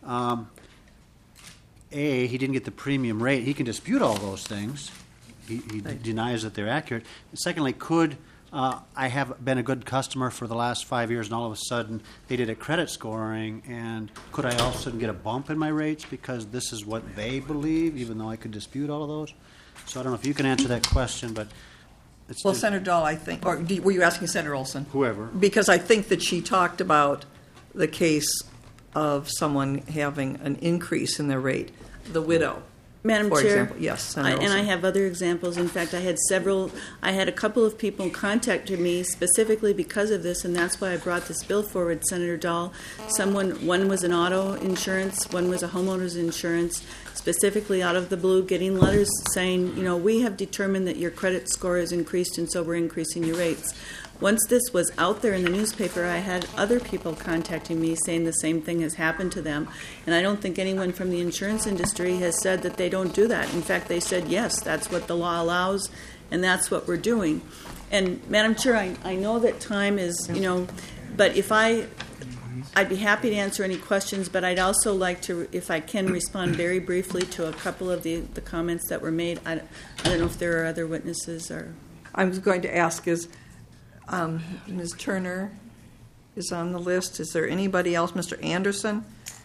He didn't get the premium rate. He can dispute all those things. He denies that they're accurate. And secondly, could I have been a good customer for the last 5 years, and all of a sudden they did a credit scoring, and could I all of a sudden get a bump in my rates because this is what they believe, even though I could dispute all of those? So I don't know if you can answer that question, but Well, Senator Dahl, I think, or were you asking Senator Olson? Whoever. Because I think that she talked about the case of someone having an increase in their rate, the widow. Madam for Chair, example. Yes, Senator and I Olson. have other examples. In fact, I had a couple of people contacted me specifically because of this, and that's why I brought this bill forward, Senator Dahl. One was an auto insurance, one was a homeowner's insurance, specifically out of the blue, getting letters saying, we have determined that your credit score is increased, and so we're increasing your rates. Once this was out there in the newspaper, I had other people contacting me saying the same thing has happened to them. And I don't think anyone from the insurance industry has said that they don't do that. In fact, they said, yes, that's what the law allows, and that's what we're doing. And, Madam Chair, I know that time is, but I'd be happy to answer any questions, but I'd also like to, if I can, respond very briefly to a couple of the comments that were made. I don't know if there are other witnesses or... I was going to ask Ms. Turner is on the list. Is there anybody else? Mr. Anderson?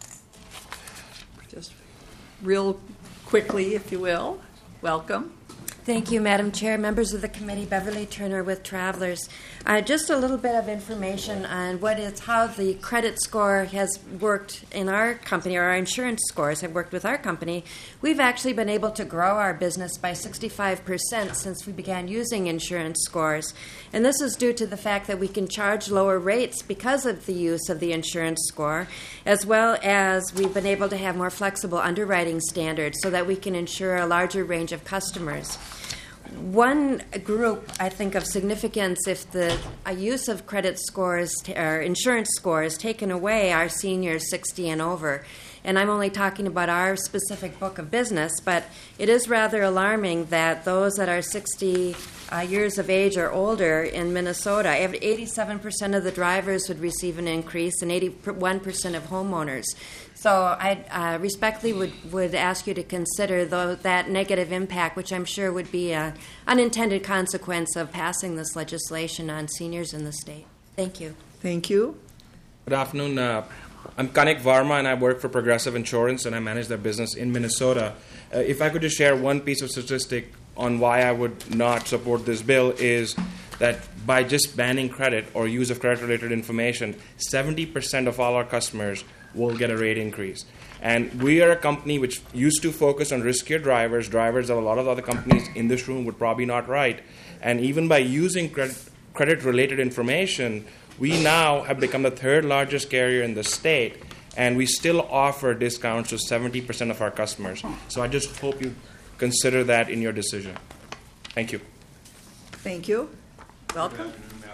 Just real quickly, if you will. Welcome. Thank you, Madam Chair, members of the committee. Beverly Turner with Travelers. Just a little bit of information on how the credit score has worked in our company, or our insurance scores have worked with our company. We've actually been able to grow our business by 65% since we began using insurance scores. And this is due to the fact that we can charge lower rates because of the use of the insurance score, as well as we've been able to have more flexible underwriting standards so that we can insure a larger range of customers. One group, I think, of significance if the use of credit scores or insurance scores taken away are seniors 60 and over. And I'm only talking about our specific book of business, but it is rather alarming that those that are 60 years of age or older in Minnesota, 87% of the drivers would receive an increase and 81% of homeowners. So I respectfully would ask you to consider that negative impact, which I'm sure would be an unintended consequence of passing this legislation on seniors in the state. Thank you. Thank you. Good afternoon. I'm Kanik Varma, and I work for Progressive Insurance, and I manage their business in Minnesota. If I could just share one piece of statistic on why I would not support this bill is that by just banning credit or use of credit-related information, 70% of all our customers will get a rate increase. And we are a company which used to focus on riskier drivers that a lot of other companies in this room would probably not write. And even by using credit-related information, we now have become the third largest carrier in the state, and we still offer discounts to 70% of our customers. So I just hope you consider that in your decision. Thank you. Thank you. Welcome.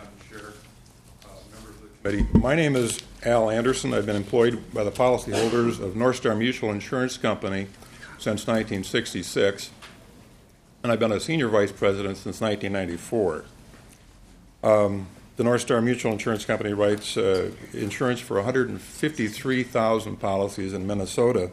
My name is Al Anderson. I've been employed by the policyholders of North Star Mutual Insurance Company since 1966, and I've been a senior vice president since 1994. The North Star Mutual Insurance Company writes insurance for 153,000 policies in Minnesota.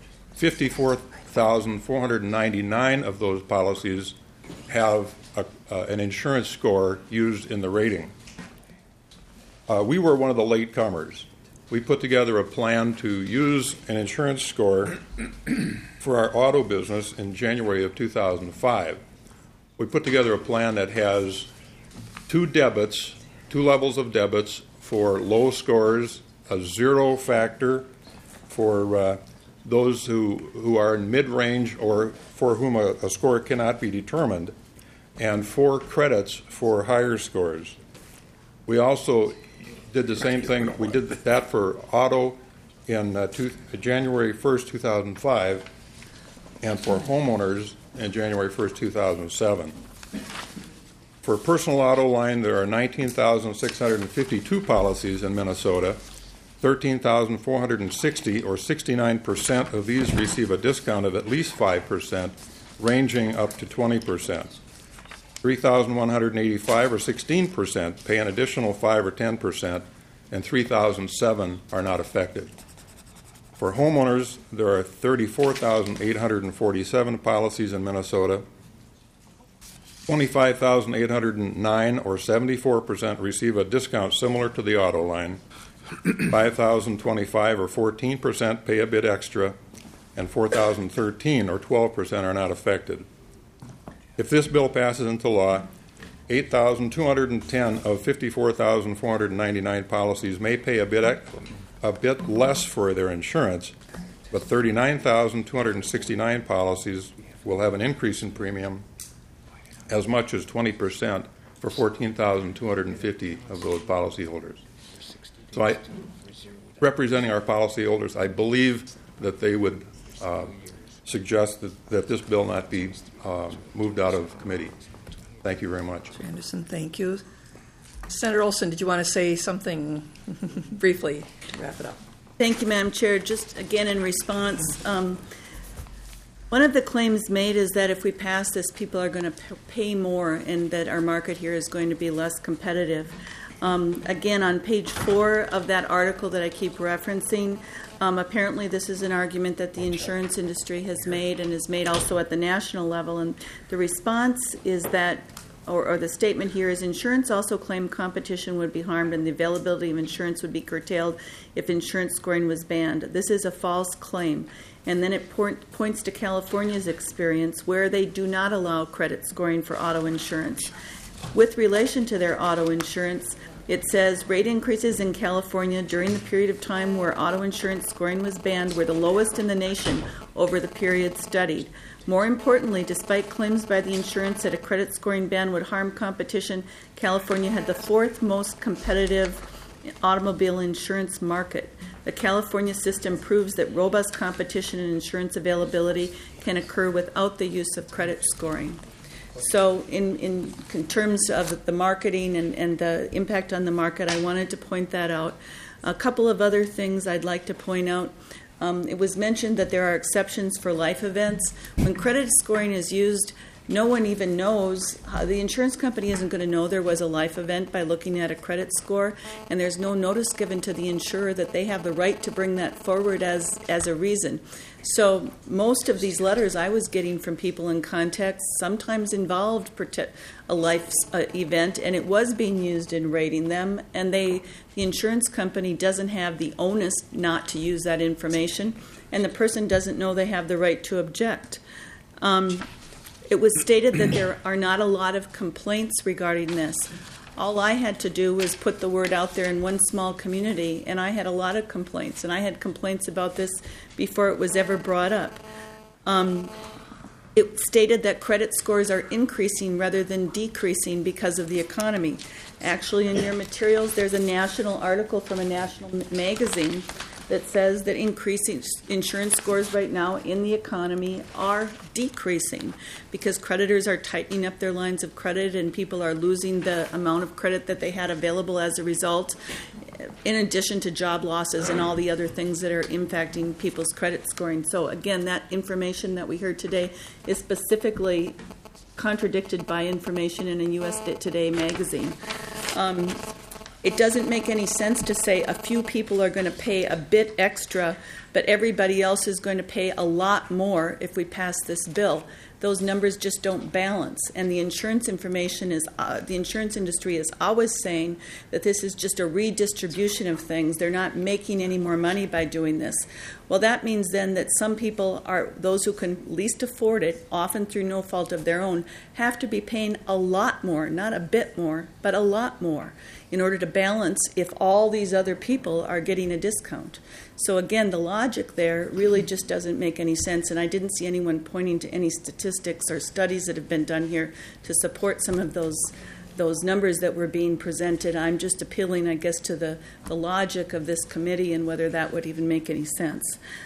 54,499 of those policies have an insurance score used in the rating. We were one of the late comers. We put together a plan to use an insurance score for our auto business in January of 2005. We put together a plan that has two levels of debits for low scores, a zero factor for those who are in mid-range or for whom a score cannot be determined, and 4 credits for higher scores. We also did the same thing. We did that for auto in January 1st, 2005, and for homeowners in January 1st, 2007. For personal auto line, there are 19,652 policies in Minnesota. 13,460, or 69% of these receive a discount of at least 5%, ranging up to 20%. 3,185, or 16%, pay an additional 5 or 10%, and 3,007 are not affected. For homeowners, there are 34,847 policies in Minnesota. 25,809, or 74%, receive a discount similar to the auto line. 5,025, or 14%, pay a bit extra, and 4,013, or 12%, are not affected. If this bill passes into law, 8,210 of 54,499 policies may pay a bit less for their insurance, but 39,269 policies will have an increase in premium as much as 20% for 14,250 of those policyholders. So representing our policyholders, I believe that they would suggest that this bill not be moved out of committee. Thank you very much. Mr. Anderson, thank you. Senator Olson, did you want to say something briefly to wrap it up? Thank you, Madam Chair. Just again in response, one of the claims made is that if we pass this, people are going to pay more and that our market here is going to be less competitive. Again, on page 4 of that article that I keep referencing, apparently this is an argument that the insurance industry has made and is made also at the national level. And the response is that, or the statement here is, insurance also claimed competition would be harmed and the availability of insurance would be curtailed if insurance scoring was banned. This is a false claim. And then it points to California's experience where they do not allow credit scoring for auto insurance. With relation to their auto insurance, it says rate increases in California during the period of time where auto insurance scoring was banned were the lowest in the nation over the period studied. More importantly, despite claims by the insurance that a credit scoring ban would harm competition, California had the 4th most competitive automobile insurance market. The California system proves that robust competition and insurance availability can occur without the use of credit scoring. So in terms of the marketing and the impact on the market, I wanted to point that out. A couple of other things I'd like to point out. It was mentioned that there are exceptions for life events. When credit scoring is used, no one even knows. The insurance company isn't going to know there was a life event by looking at a credit score, and there's no notice given to the insurer that they have the right to bring that forward as a reason. So most of these letters I was getting from people in context sometimes involved a life event, and it was being used in rating them, and the insurance company doesn't have the onus not to use that information, and the person doesn't know they have the right to object. It was stated that there are not a lot of complaints regarding this. All I had to do was put the word out there in one small community, and I had a lot of complaints. And I had complaints about this before it was ever brought up. It stated that credit scores are increasing rather than decreasing because of the economy. Actually, in your materials, there's a national article from a national magazine that says that increasing insurance scores right now in the economy are decreasing because creditors are tightening up their lines of credit and people are losing the amount of credit that they had available as a result, in addition to job losses and all the other things that are impacting people's credit scoring. So again, that information that we heard today is specifically contradicted by information in a U.S. Today magazine. It doesn't make any sense to say a few people are going to pay a bit extra, but everybody else is going to pay a lot more if we pass this bill. Those numbers just don't balance, and the insurance industry is always saying that this is just a redistribution of things. They're not making any more money by doing this. Well, that means then that some people are those who can least afford it, often through no fault of their own, have to be paying a lot more, not a bit more, but a lot more, in order to balance if all these other people are getting a discount. So again, the logic there really just doesn't make any sense, and I didn't see anyone pointing to any statistics or studies that have been done here to support some of those numbers that were being presented. I'm just appealing, I guess, to the logic of this committee and whether that would even make any sense.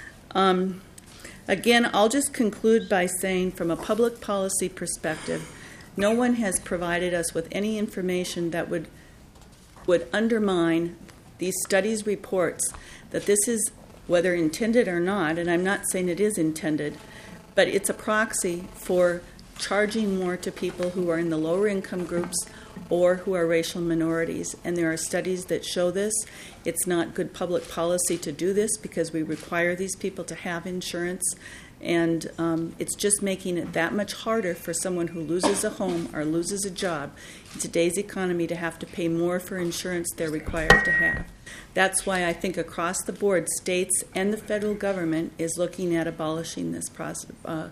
Again, I'll just conclude by saying from a public policy perspective, no one has provided us with any information that would undermine these studies' reports that this is, whether intended or not, and I'm not saying it is intended, but it's a proxy for charging more to people who are in the lower income groups or who are racial minorities. And there are studies that show this. It's not good public policy to do this because we require these people to have insurance. And it's just making it that much harder for someone who loses a home or loses a job in today's economy to have to pay more for insurance they're required to have. That's why I think across the board, states and the federal government is looking at abolishing this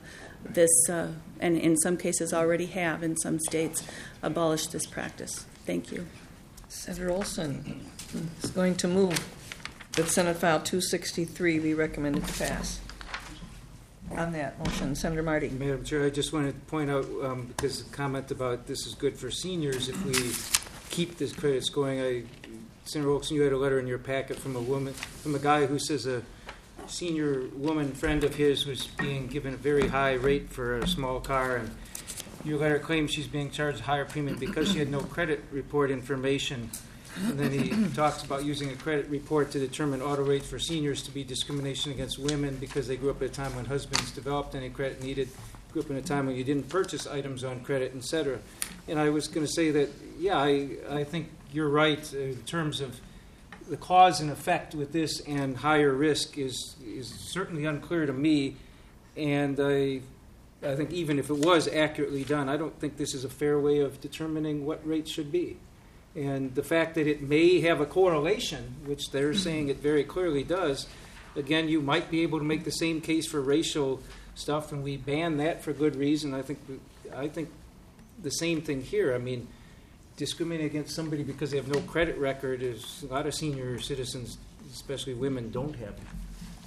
this, and in some cases already have in some states, abolished this practice. Thank you. Senator Olson is going to move that Senate File 263 be recommended to pass. On that motion, Senator Marty. Madam Chair, I just wanted to point out, because the comment about this is good for seniors, if we keep this credit scoring, Senator Olson, you had a letter in your packet from a guy who says a senior woman friend of his was being given a very high rate for a small car, and your letter claims she's being charged a higher premium because she had no credit report information. And then he talks about using a credit report to determine auto rates for seniors to be discrimination against women because they grew up at a time when husbands developed any credit needed, grew up in a time when you didn't purchase items on credit, etc. And I was going to say that, yeah, I think you're right in terms of the cause and effect with this and higher risk is certainly unclear to me. And I think even if it was accurately done, I don't think this is a fair way of determining what rates should be. And the fact that it may have a correlation, which they're saying it very clearly does, again, you might be able to make the same case for racial stuff, and we ban that for good reason. I think the same thing here. I mean, discriminating against somebody because they have no credit record is a lot of senior citizens, especially women, don't have it.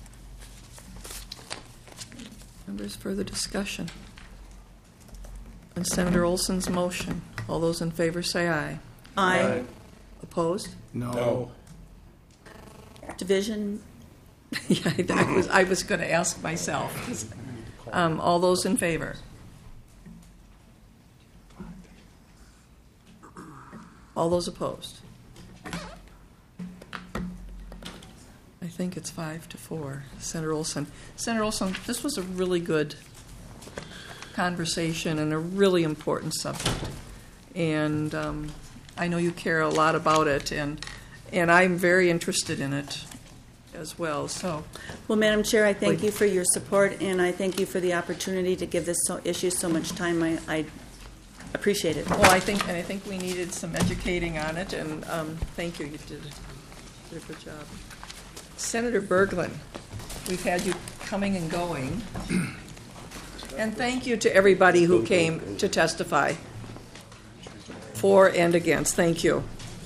Members, further discussion on Senator Olson's motion. All those in favor say aye. Aye. Opposed? No. Division? Yeah, I was going to ask myself. All those in favor? All those opposed? I think it's 5-4. Senator Olson. Senator Olson, this was a really good conversation and a really important subject. And I know you care a lot about it, and I'm very interested in it as well. So, well, Madam Chair, I thank you for your support, and I thank you for the opportunity to give this issue so much time. I appreciate it. Well, I think we needed some educating on it, and thank you. You did a good job. Senator Berglund, we've had you coming and going, and thank you to everybody who came to testify. For and against. Thank you.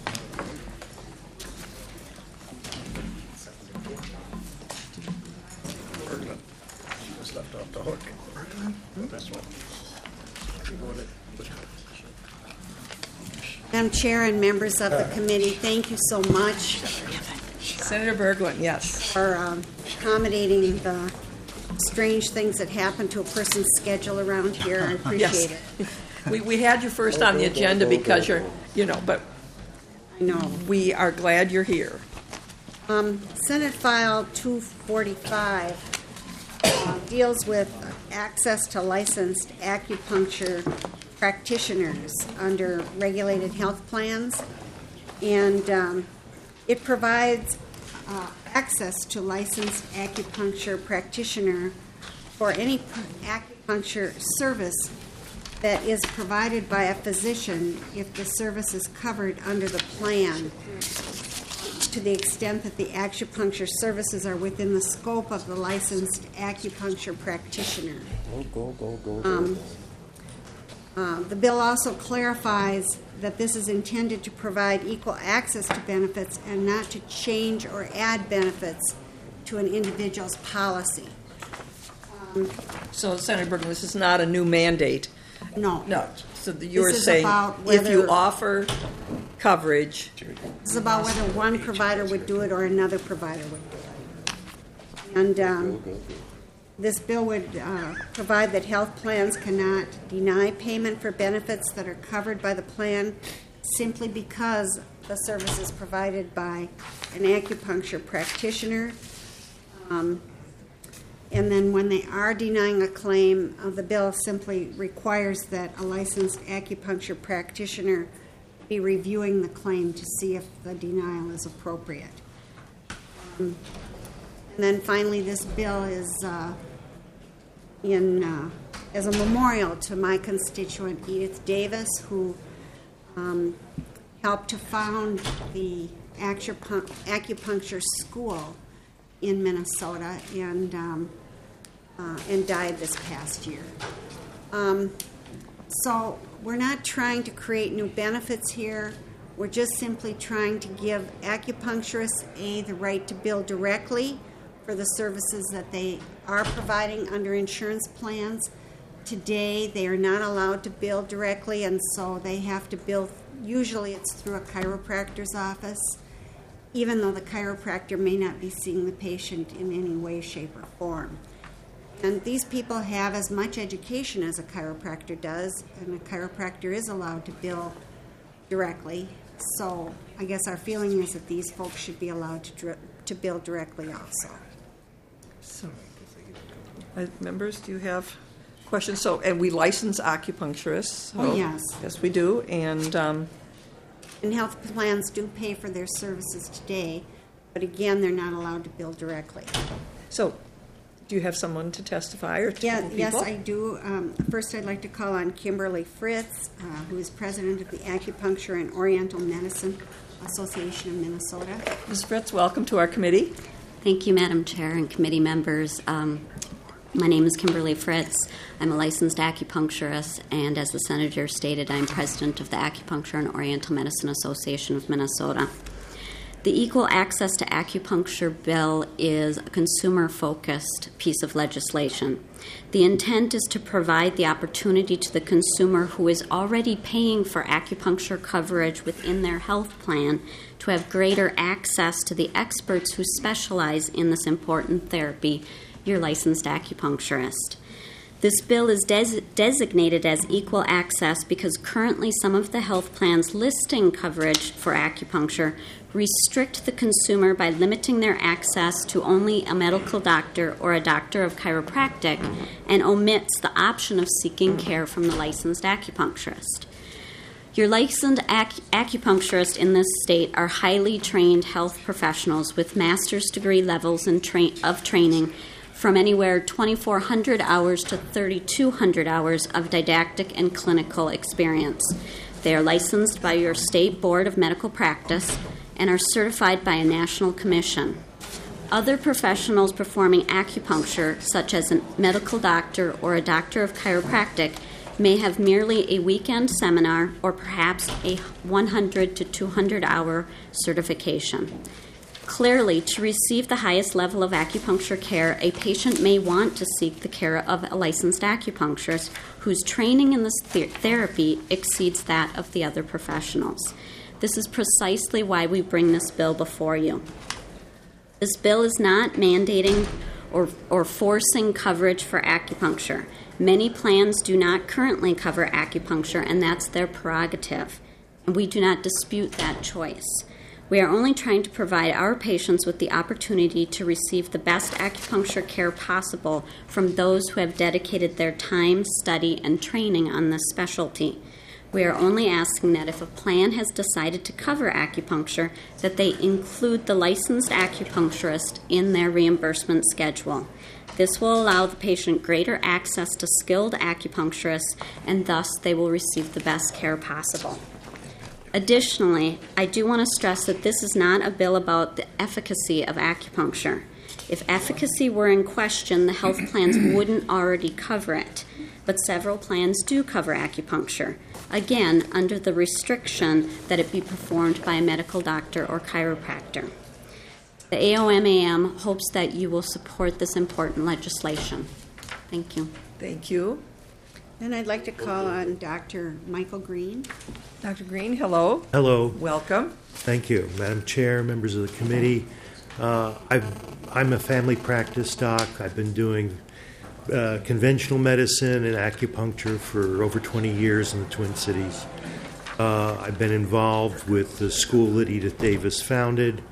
Madam Chair and members of the committee, thank you so much. Senator Berglund, yes. For accommodating the strange things that happen to a person's schedule around here. I appreciate it. We had you first on the agenda because you're, but I know. We are glad you're here. Senate File 245 deals with access to licensed acupuncture practitioners under regulated health plans, and it provides access to licensed acupuncture practitioner for any acupuncture service that is provided by a physician if the service is covered under the plan, to the extent that the acupuncture services are within the scope of the licensed acupuncture practitioner. The bill also clarifies that this is intended to provide equal access to benefits and not to change or add benefits to an individual's policy. So, Senator Berglund, this is not a new mandate. No. So you're saying if you offer coverage. This is about whether one provider would do it or another provider would do it. And this bill would provide that health plans cannot deny payment for benefits that are covered by the plan simply because the service is provided by an acupuncture practitioner. And then when they are denying a claim, the bill simply requires that a licensed acupuncture practitioner be reviewing the claim to see if the denial is appropriate. And then finally, this bill is as a memorial to my constituent Edith Davis, who helped to found the acupuncture school in Minnesota, and and died this past year. So we're not trying to create new benefits here. We're just simply trying to give acupuncturists, the right to bill directly for the services that they are providing under insurance plans. Today, they are not allowed to bill directly, and so they have to bill, usually it's through a chiropractor's office, even though the chiropractor may not be seeing the patient in any way, shape, or form. And these people have as much education as a chiropractor does, and a chiropractor is allowed to bill directly. So I guess our feeling is that these folks should be allowed to bill directly also. So, members, do you have questions? So, and we license acupuncturists. So, yes. Yes, we do. And health plans do pay for their services today, but again, they're not allowed to bill directly. So, do you have someone to testify or to Yes, I do. First, I'd like to call on Kimberly Fritz, who is president of the Acupuncture and Oriental Medicine Association of Minnesota. Ms. Fritz, welcome to our committee. Thank you, Madam Chair and committee members. My name is Kimberly Fritz. I'm a licensed acupuncturist, and as the Senator stated, I'm president of the Acupuncture and Oriental Medicine Association of Minnesota. The Equal Access to Acupuncture bill is a consumer-focused piece of legislation. The intent is to provide the opportunity to the consumer who is already paying for acupuncture coverage within their health plan to have greater access to the experts who specialize in this important therapy, your licensed acupuncturist. This bill is designated as equal access because currently some of the health plans listing coverage for acupuncture restrict the consumer by limiting their access to only a medical doctor or a doctor of chiropractic and omits the option of seeking care from the licensed acupuncturist. Your licensed acupuncturists in this state are highly trained health professionals with master's degree levels of training from anywhere 2,400 hours to 3,200 hours of didactic and clinical experience. They are licensed by your state board of medical practice and are certified by a national commission. Other professionals performing acupuncture, such as a medical doctor or a doctor of chiropractic, may have merely a weekend seminar or perhaps a 100 to 200 hour certification. Clearly, to receive the highest level of acupuncture care, a patient may want to seek the care of a licensed acupuncturist whose training in this therapy exceeds that of the other professionals. This is precisely why we bring this bill before you. This bill is not mandating or forcing coverage for acupuncture. Many plans do not currently cover acupuncture, and that's their prerogative. And we do not dispute that choice. We are only trying to provide our patients with the opportunity to receive the best acupuncture care possible from those who have dedicated their time, study, and training on this specialty. We are only asking that if a plan has decided to cover acupuncture, that they include the licensed acupuncturist in their reimbursement schedule. This will allow the patient greater access to skilled acupuncturists, and thus they will receive the best care possible. Additionally, I do want to stress that this is not a bill about the efficacy of acupuncture. If efficacy were in question, the health plans wouldn't already cover it. But several plans do cover acupuncture, again, under the restriction that it be performed by a medical doctor or chiropractor. The AOMAM hopes that you will support this important legislation. Thank you. Thank you. Then I'd like to call on Dr. Michael Green. Dr. Green, hello. Hello. Welcome. Thank you, Madam Chair, members of the committee. I'm a family practice doc. I've been doing conventional medicine and acupuncture for over 20 years in the Twin Cities. I've been involved with the school that Edith Davis founded.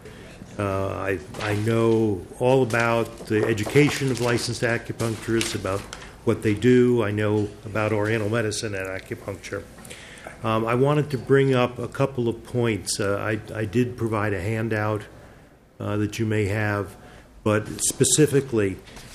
I know all about the education of licensed acupuncturists, about what they do. I know about Oriental medicine and acupuncture. I wanted to bring up a couple of points. I did provide a handout that you may have, but specifically,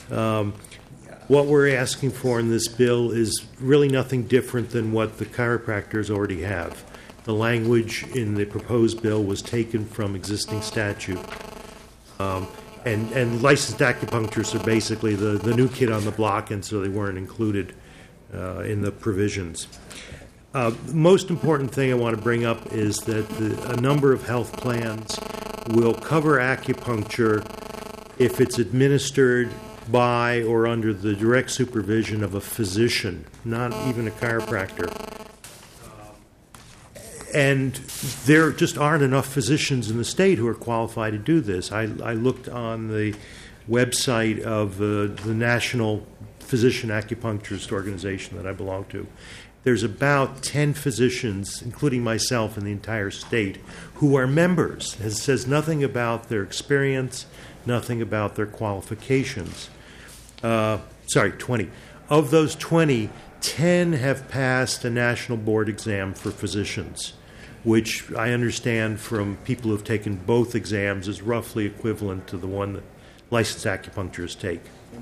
what we're asking for in this bill is really nothing different than what the chiropractors already have. The language in the proposed bill was taken from existing statute. and licensed acupuncturists are basically the new kid on the block, and so they weren't included in the provisions. Most important thing I want to bring up is that a number of health plans will cover acupuncture if it's administered by or under the direct supervision of a physician, not even a chiropractor. And there just aren't enough physicians in the state who are qualified to do this. I looked on the website of the National Physician Acupuncturist Organization that I belong to. There's about 10 physicians, including myself, in the entire state who are members. It says nothing about their experience, nothing about their qualifications. 20. Of those 20, 10 have passed a national board exam for physicians, which I understand from people who have taken both exams is roughly equivalent to the one that licensed acupuncturists take.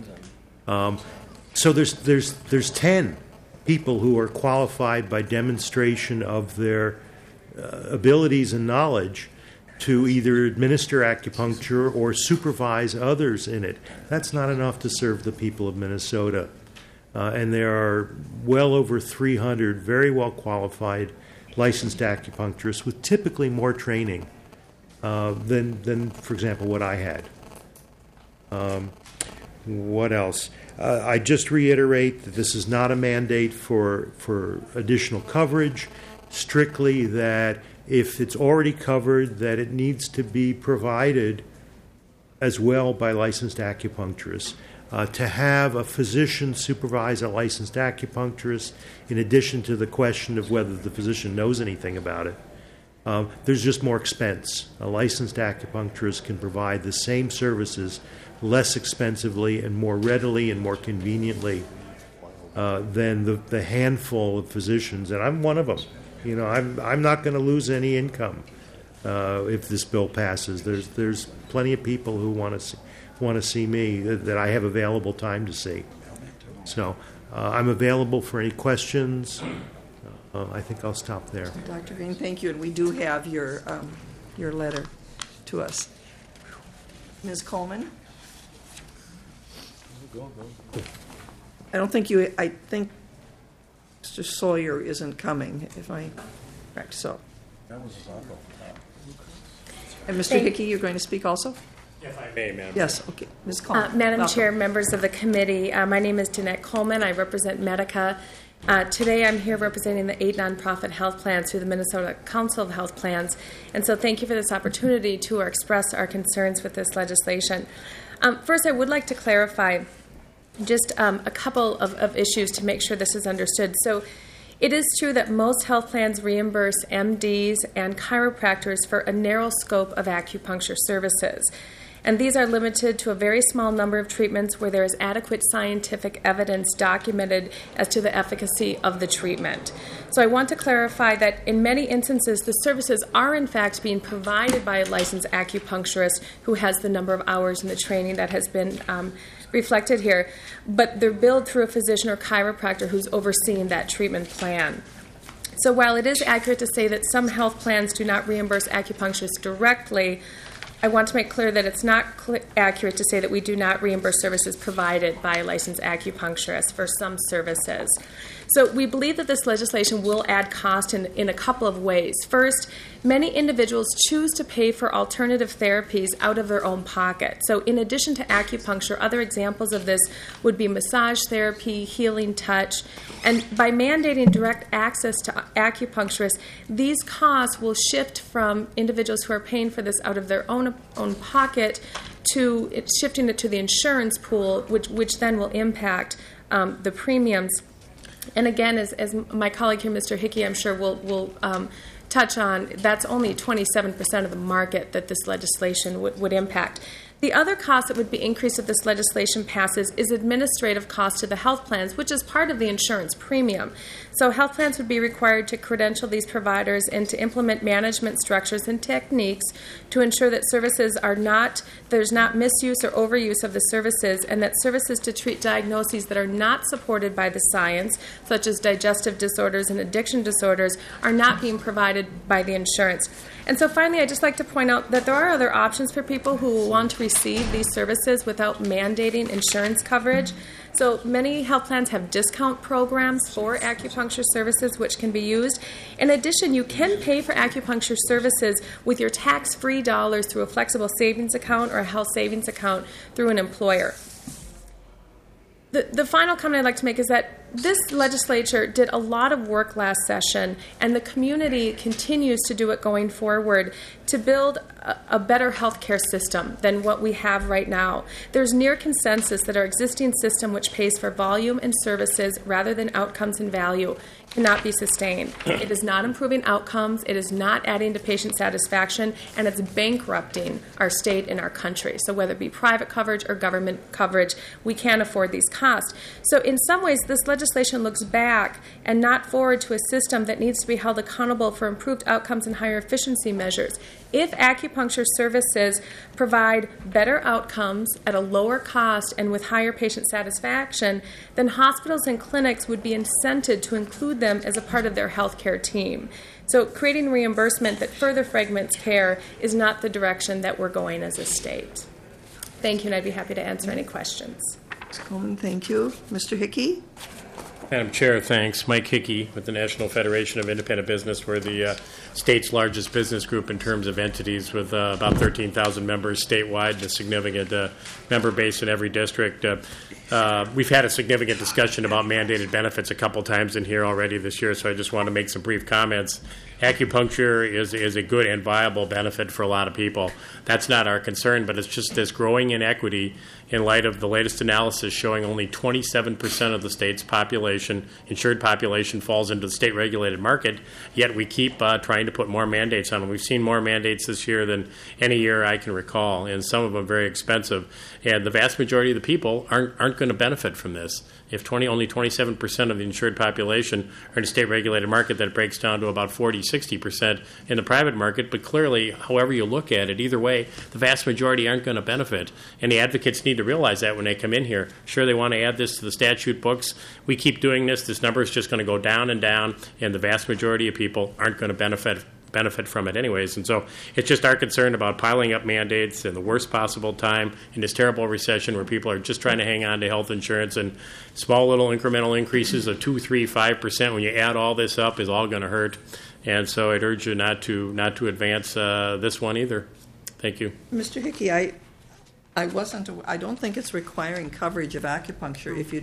So there's 10 people who are qualified by demonstration of their abilities and knowledge to either administer acupuncture or supervise others in it. That's not enough to serve the people of Minnesota. And there are well over 300 very well qualified licensed acupuncturists with typically more training than, for example, what I had. What else? I just reiterate that this is not a mandate for additional coverage, strictly that if it's already covered, that it needs to be provided as well by licensed acupuncturists. To have a physician supervise a licensed acupuncturist, in addition to the question of whether the physician knows anything about it, there's just more expense. A licensed acupuncturist can provide the same services less expensively and more readily and more conveniently than the handful of physicians, and I'm one of them. You know, I'm not going to lose any income if this bill passes. There's plenty of people who want to see me that I have available time to see. So I'm available for any questions. I think I'll stop there. Dr. Green, thank you, and we do have your letter to us. Ms. Coleman? I think Mr. Sawyer isn't coming, if I correct. So. And Mr. Hickey, you're going to speak also? If I may, ma'am. Yes, okay. Ms. Coleman. Madam welcome. Chair, members of the committee, my name is Jeanette Coleman. I represent Medica. Today I'm here representing the 8 nonprofit health plans through the Minnesota Council of Health Plans. And so thank you for this opportunity to express our concerns with this legislation. First, I would like to clarify just a couple of issues to make sure this is understood. So it is true that most health plans reimburse MDs and chiropractors for a narrow scope of acupuncture services. And these are limited to a very small number of treatments where there is adequate scientific evidence documented as to the efficacy of the treatment. So I want to clarify that in many instances, the services are in fact being provided by a licensed acupuncturist who has the number of hours in the training that has been reflected here, but they're billed through a physician or chiropractor who's overseeing that treatment plan. So while it is accurate to say that some health plans do not reimburse acupuncturists directly, I want to make clear that it's not accurate to say that we do not reimburse services provided by a licensed acupuncturist for some services. So we believe that this legislation will add cost in a couple of ways. First, many individuals choose to pay for alternative therapies out of their own pocket. So in addition to acupuncture, other examples of this would be massage therapy, healing touch, and by mandating direct access to acupuncturists, these costs will shift from individuals who are paying for this out of their own pocket to shifting it to the insurance pool, which then will impact the premiums. And again, as my colleague here, Mr. Hickey, I'm sure will touch on, that's only 27% of the market that this legislation would impact. The other cost that would be increased if this legislation passes is administrative costs to the health plans, which is part of the insurance premium. So health plans would be required to credential these providers and to implement management structures and techniques to ensure that there's not misuse or overuse of the services, and that services to treat diagnoses that are not supported by the science, such as digestive disorders and addiction disorders, are not being provided by the insurance. And so finally, I'd just like to point out that there are other options for people who want to receive these services without mandating insurance coverage. So many health plans have discount programs for acupuncture services which can be used. In addition, you can pay for acupuncture services with your tax-free dollars through a flexible savings account or a health savings account through an employer. The final comment I'd like to make is that this legislature did a lot of work last session, and the community continues to do it going forward to build a better healthcare system than what we have right now. There's near consensus that our existing system, which pays for volume and services rather than outcomes and value, cannot be sustained. It is not improving outcomes, it is not adding to patient satisfaction, and it's bankrupting our state and our country. So whether it be private coverage or government coverage, we can't afford these costs. So in some ways, this legislation looks back and not forward to a system that needs to be held accountable for improved outcomes and higher efficiency measures. If acupuncture services provide better outcomes at a lower cost and with higher patient satisfaction, then hospitals and clinics would be incented to include them as a part of their healthcare team. So creating reimbursement that further fragments care is not the direction that we're going as a state. Thank you, and I'd be happy to answer any questions. Ms. Coleman, thank you. Mr. Hickey? Madam Chair, thanks. Mike Hickey with the National Federation of Independent Business. We're the state's largest business group in terms of entities with about 13,000 members statewide and a significant member base in every district. We've had a significant discussion about mandated benefits a couple times in here already this year, so I just want to make some brief comments. Acupuncture is a good and viable benefit for a lot of people. That's not our concern, but it's just this growing inequity in light of the latest analysis showing only 27% of the state's population, insured population, falls into the state-regulated market, yet we keep trying to put more mandates on them. We've seen more mandates this year than any year I can recall, and some of them very expensive. And the vast majority of the people aren't going to benefit from this. If only 27% of the insured population are in a state-regulated market, that breaks down to about 40-60% in the private market. But clearly, however you look at it, either way, the vast majority aren't going to benefit. And the advocates need to realize that when they come in here. Sure, they want to add this to the statute books. We keep doing this. This number is just going to go down and down, and the vast majority of people aren't going to benefit from it anyways. And so it's just our concern about piling up mandates in the worst possible time in this terrible recession where people are just trying to hang on to health insurance, and small little incremental increases of 2%, 3%, 5% when you add all this up is all going to hurt. And so I'd urge you not to advance this one either. Thank you. Mr. Hickey, I don't think it's requiring coverage of acupuncture if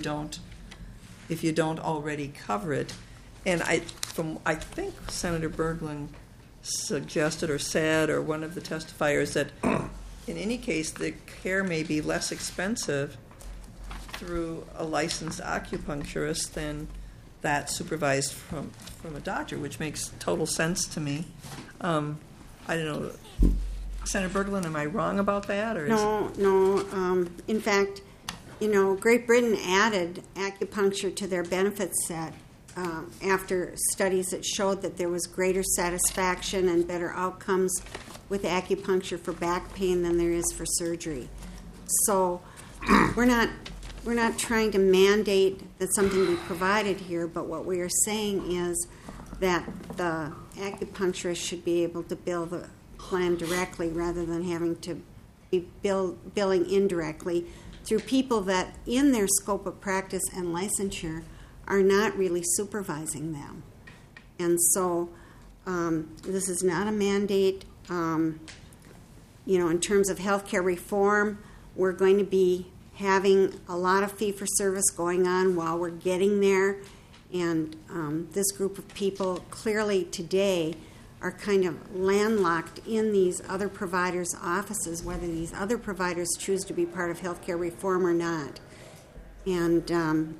you don't already cover it. And I think Senator Berglund suggested or said, or one of the testifiers, that in any case the care may be less expensive through a licensed acupuncturist than that supervised from a doctor, which makes total sense to me. I don't know, Senator Berglund, am I wrong about that? Or No. In fact, Great Britain added acupuncture to their benefit set after studies that showed that there was greater satisfaction and better outcomes with acupuncture for back pain than there is for surgery. So we're not trying to mandate that something be provided here, but what we are saying is that the acupuncturist should be able to bill the plan directly rather than having to be billing indirectly through people that in their scope of practice and licensure are not really supervising them. And so this is not a mandate. In terms of healthcare reform, we're going to be having a lot of fee-for-service going on while we're getting there. And this group of people clearly today are kind of landlocked in these other providers' offices, whether these other providers choose to be part of healthcare reform or not. And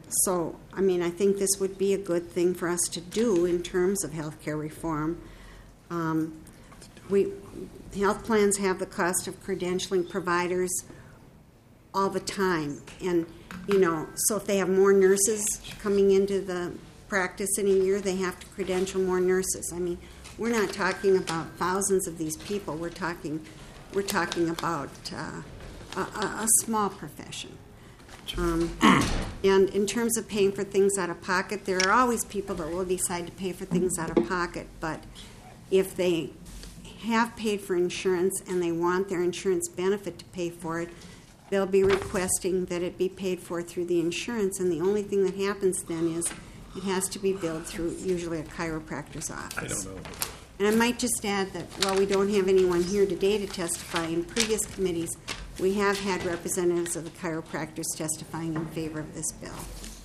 I think this would be a good thing for us to do in terms of healthcare reform. Health plans have the cost of credentialing providers all the time. And, so if they have more nurses coming into the practice in a year, they have to credential more nurses. I mean, we're not talking about thousands of these people. We're talking about a small profession. And in terms of paying for things out of pocket, there are always people that will decide to pay for things out of pocket. But if they have paid for insurance and they want their insurance benefit to pay for it, they'll be requesting that it be paid for through the insurance, and the only thing that happens then is it has to be billed through usually a chiropractor's office. I don't know. And I might just add that while we don't have anyone here today to testify, in previous committees, we have had representatives of the chiropractors testifying in favor of this bill.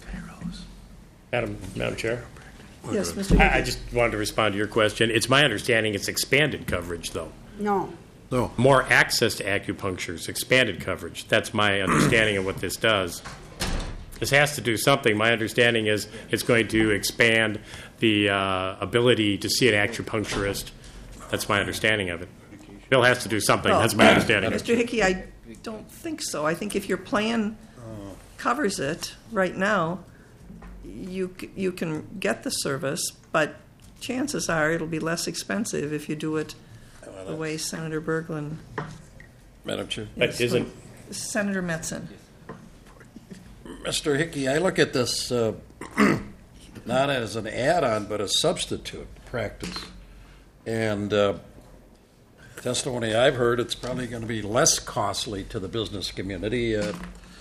Madam Chair? Yes, Mr. I just wanted to respond to your question. It's my understanding it's expanded coverage, though. No. More access to acupuncture is expanded coverage. That's my understanding of what this does. This has to do something. My understanding is it's going to expand the ability to see an acupuncturist. That's my understanding of it. Bill has to do something. Well, That's my understanding. Mr. Hickey, I don't think so. I think if your plan covers it right now, you can get the service, but chances are it'll be less expensive if you do it the way Senator Berglund. Madam Chair. But isn't Senator Metzen? Mr. Hickey, I look at this not as an add-on, but a substitute practice. And testimony I've heard, it's probably going to be less costly to the business community. And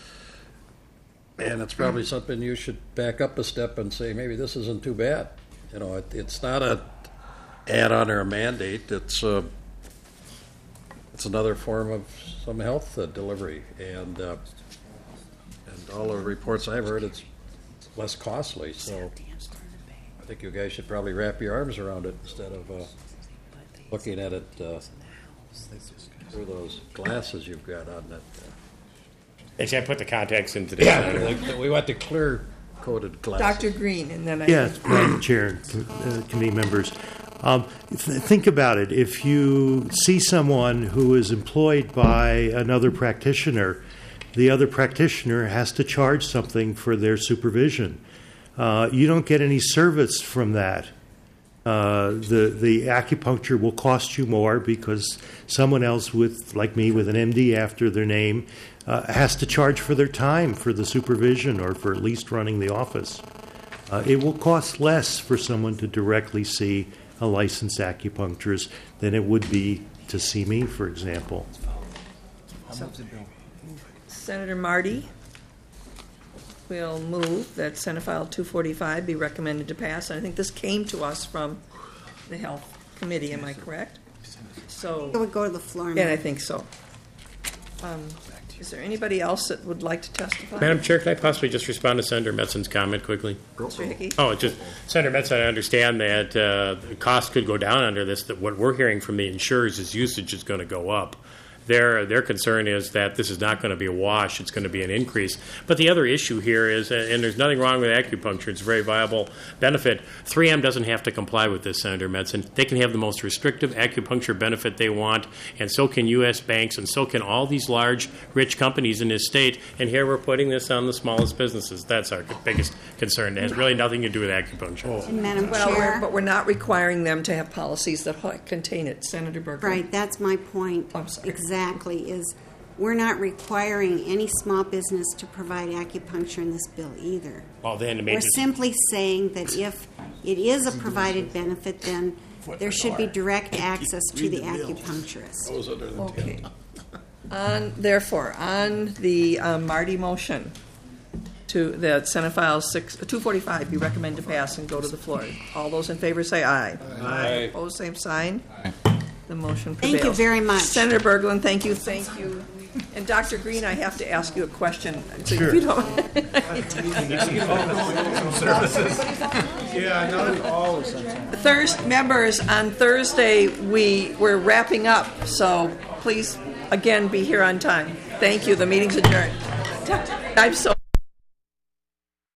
it's probably something you should back up a step and say, maybe this isn't too bad. You know, it's not a add-on or a mandate. It's another form of some health delivery. And all the reports I've heard, it's less costly. So I think you guys should probably wrap your arms around it instead of looking at it through those glasses you've got on that. They can't put the contacts into this. Yeah, we want the clear-coated glasses. Dr. Green, and then Yes, Madam Chair, committee members. Think about it. If you see someone who is employed by another practitioner, the other practitioner has to charge something for their supervision. You don't get any service from that. The acupuncture will cost you more because someone else like me, with an MD after their name, has to charge for their time for the supervision or for at least running the office. It will cost less for someone to directly see a licensed acupuncturist than it would be to see me, for example. Senator Marty will move that Senate File 245 be recommended to pass. And I think this came to us from the Health Committee. Am I correct? So It would go to the floor. Yeah, I think so. Is there anybody else that would like to testify? Madam Chair, can I possibly just respond to Senator Metzen's comment quickly? Mr. Hickey? Senator Metzen, I understand that the cost could go down under this, that what we're hearing from the insurers is usage is going to go up. Their concern is that this is not going to be a wash, it's going to be an increase. But the other issue here is, and there's nothing wrong with acupuncture, it's a very viable benefit. 3M doesn't have to comply with this, Senator Metzen. They can have the most restrictive acupuncture benefit they want, and so can U.S. banks, and so can all these large, rich companies in this state. And here we're putting this on the smallest businesses. That's our biggest concern. It has really nothing to do with acupuncture. And Madam Chair, but we're not requiring them to have policies that contain it. Senator Berger. right, that's my point. Exactly, is we're not requiring any small business to provide acupuncture in this bill either. Well, then We're simply saying that if it is a provided benefit, then there should be direct access to the acupuncturist. Okay. Therefore, on the Marty motion that Senate File 245 be recommended to pass and go to the floor. All those in favor say aye. Aye. Opposed, same sign. Aye. The motion Thank prevails. you very much. Senator Berglund, thank you. And Dr. Green, I have to ask you a question. So Sure. if you don't members, on Thursday we're wrapping up, so please again be here on time. Thank you. The meeting's adjourned. I'm so